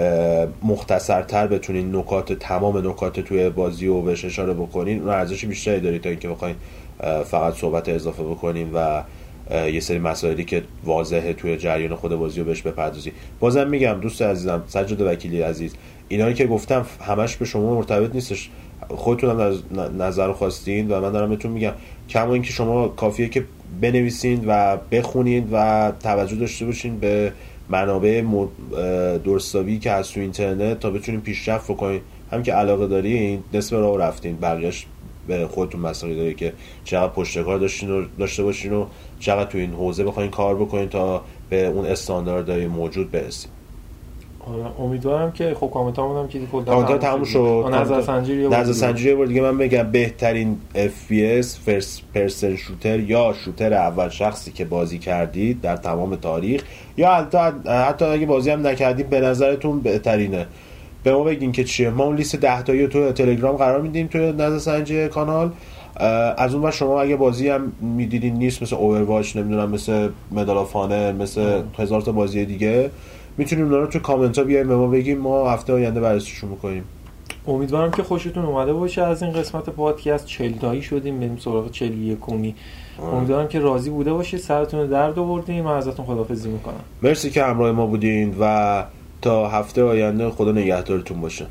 مختصرتر بتونین نکات تمام نکات توی بازی رو بهش اشاره بکنین، اون ارزش بیشتری داره تا اینکه بخواین فقط صحبت اضافه بکنین و یه سری مسائلی که واضحه توی جریان خود بازی رو بهش بپردازی. بازم میگم دوست عزیزم سجاد وکیلی عزیز، اینایی که گفتم همش به شما مرتبط نیستش، خودتونم نظر خواستین و من دارم بهتون میگم. کما اینکه شما کافیه که بنویسین و بخونین و توجه داشته باشین به منابع درستابی که از تو اینترنت تا بتونین پیشرفت بکنین. هم که علاقه دارین نصف راه رفتین، بقیه‌اش به خودتون مسئله داره که چقدر پشتکار داشتین و داشته باشین و چقدر تو این حوزه بخواین کار بکنین تا به اون استانداردهای موجود برسین. آره امیدوارم که خب کامنتامون هم که کلا کامنت تموم شد. نظر سنجی نظر سنجی یه بار دیگه من بگم بهترین اف پی اس فرست پرسن شوتر یا شوتر اول شخصی که بازی کردید در تمام تاریخ یا حتی حتی اگه بازی هم نکردید به نظرتون بهترینه، به ما بگین که چیه. ما اون لیست ده تایی رو تو تلگرام قرار میدیم تو نظر سنجی کانال. از اون ور شما اگه بازی هم میدیدین نیست مثل اوورواچ، نمیدونم مثل مدال آف آنر، مثل هزار تا بازی دیگه، میتونیم اونا رو تو کامنت ها بیایم به ما بگیم، ما هفته آینده بررسیشون میکنیم. امیدوارم که خوشتون اومده باشه از این قسمت پادکست. چهل تایی شدیم بریم سراغ چهل و یکمی. امیدوارم که راضی بوده باشید، سرتون رو درد آوردیم. من ازتون خداحافظی میکنم. مرسی که همراه ما بودین و تا هفته آینده خدا نگهدارتون باشه.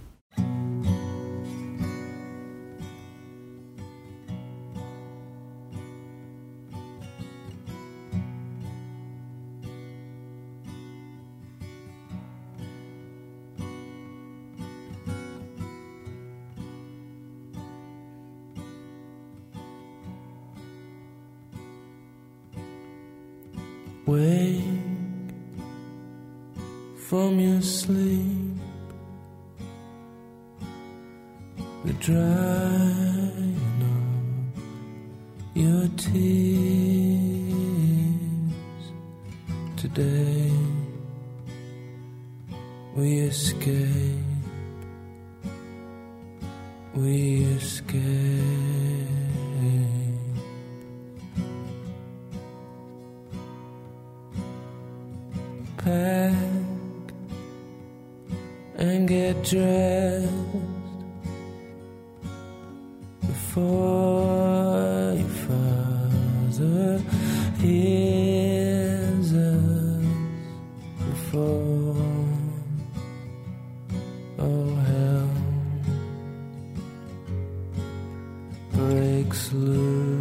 Wake from your sleep, the drying of your tears. Today we escape, we escape. Pack and get dressed before your father hears us. Before all hell breaks loose.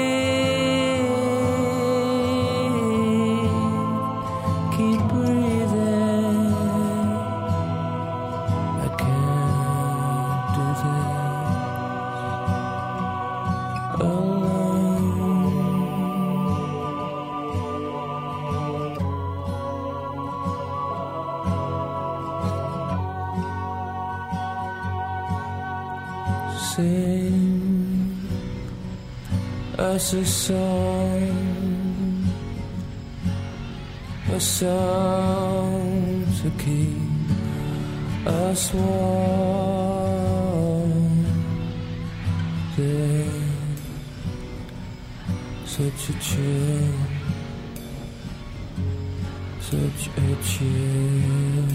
Keep breathing. sing us a song, a song to keep us warm. There's such a chill, such a chill.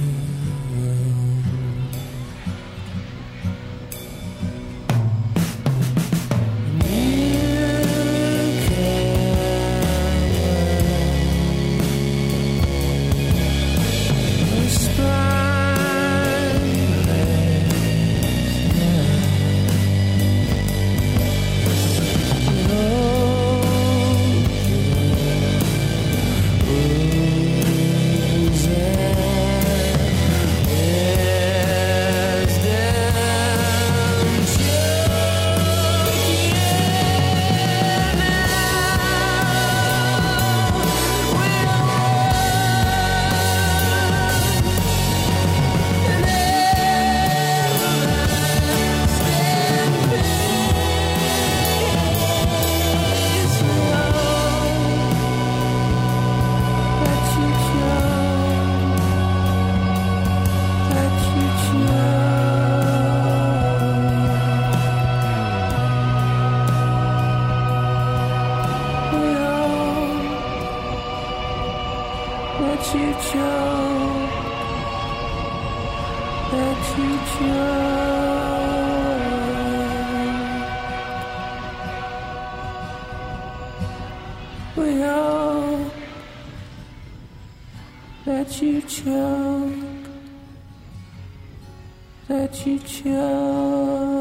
That you choke, that you choke.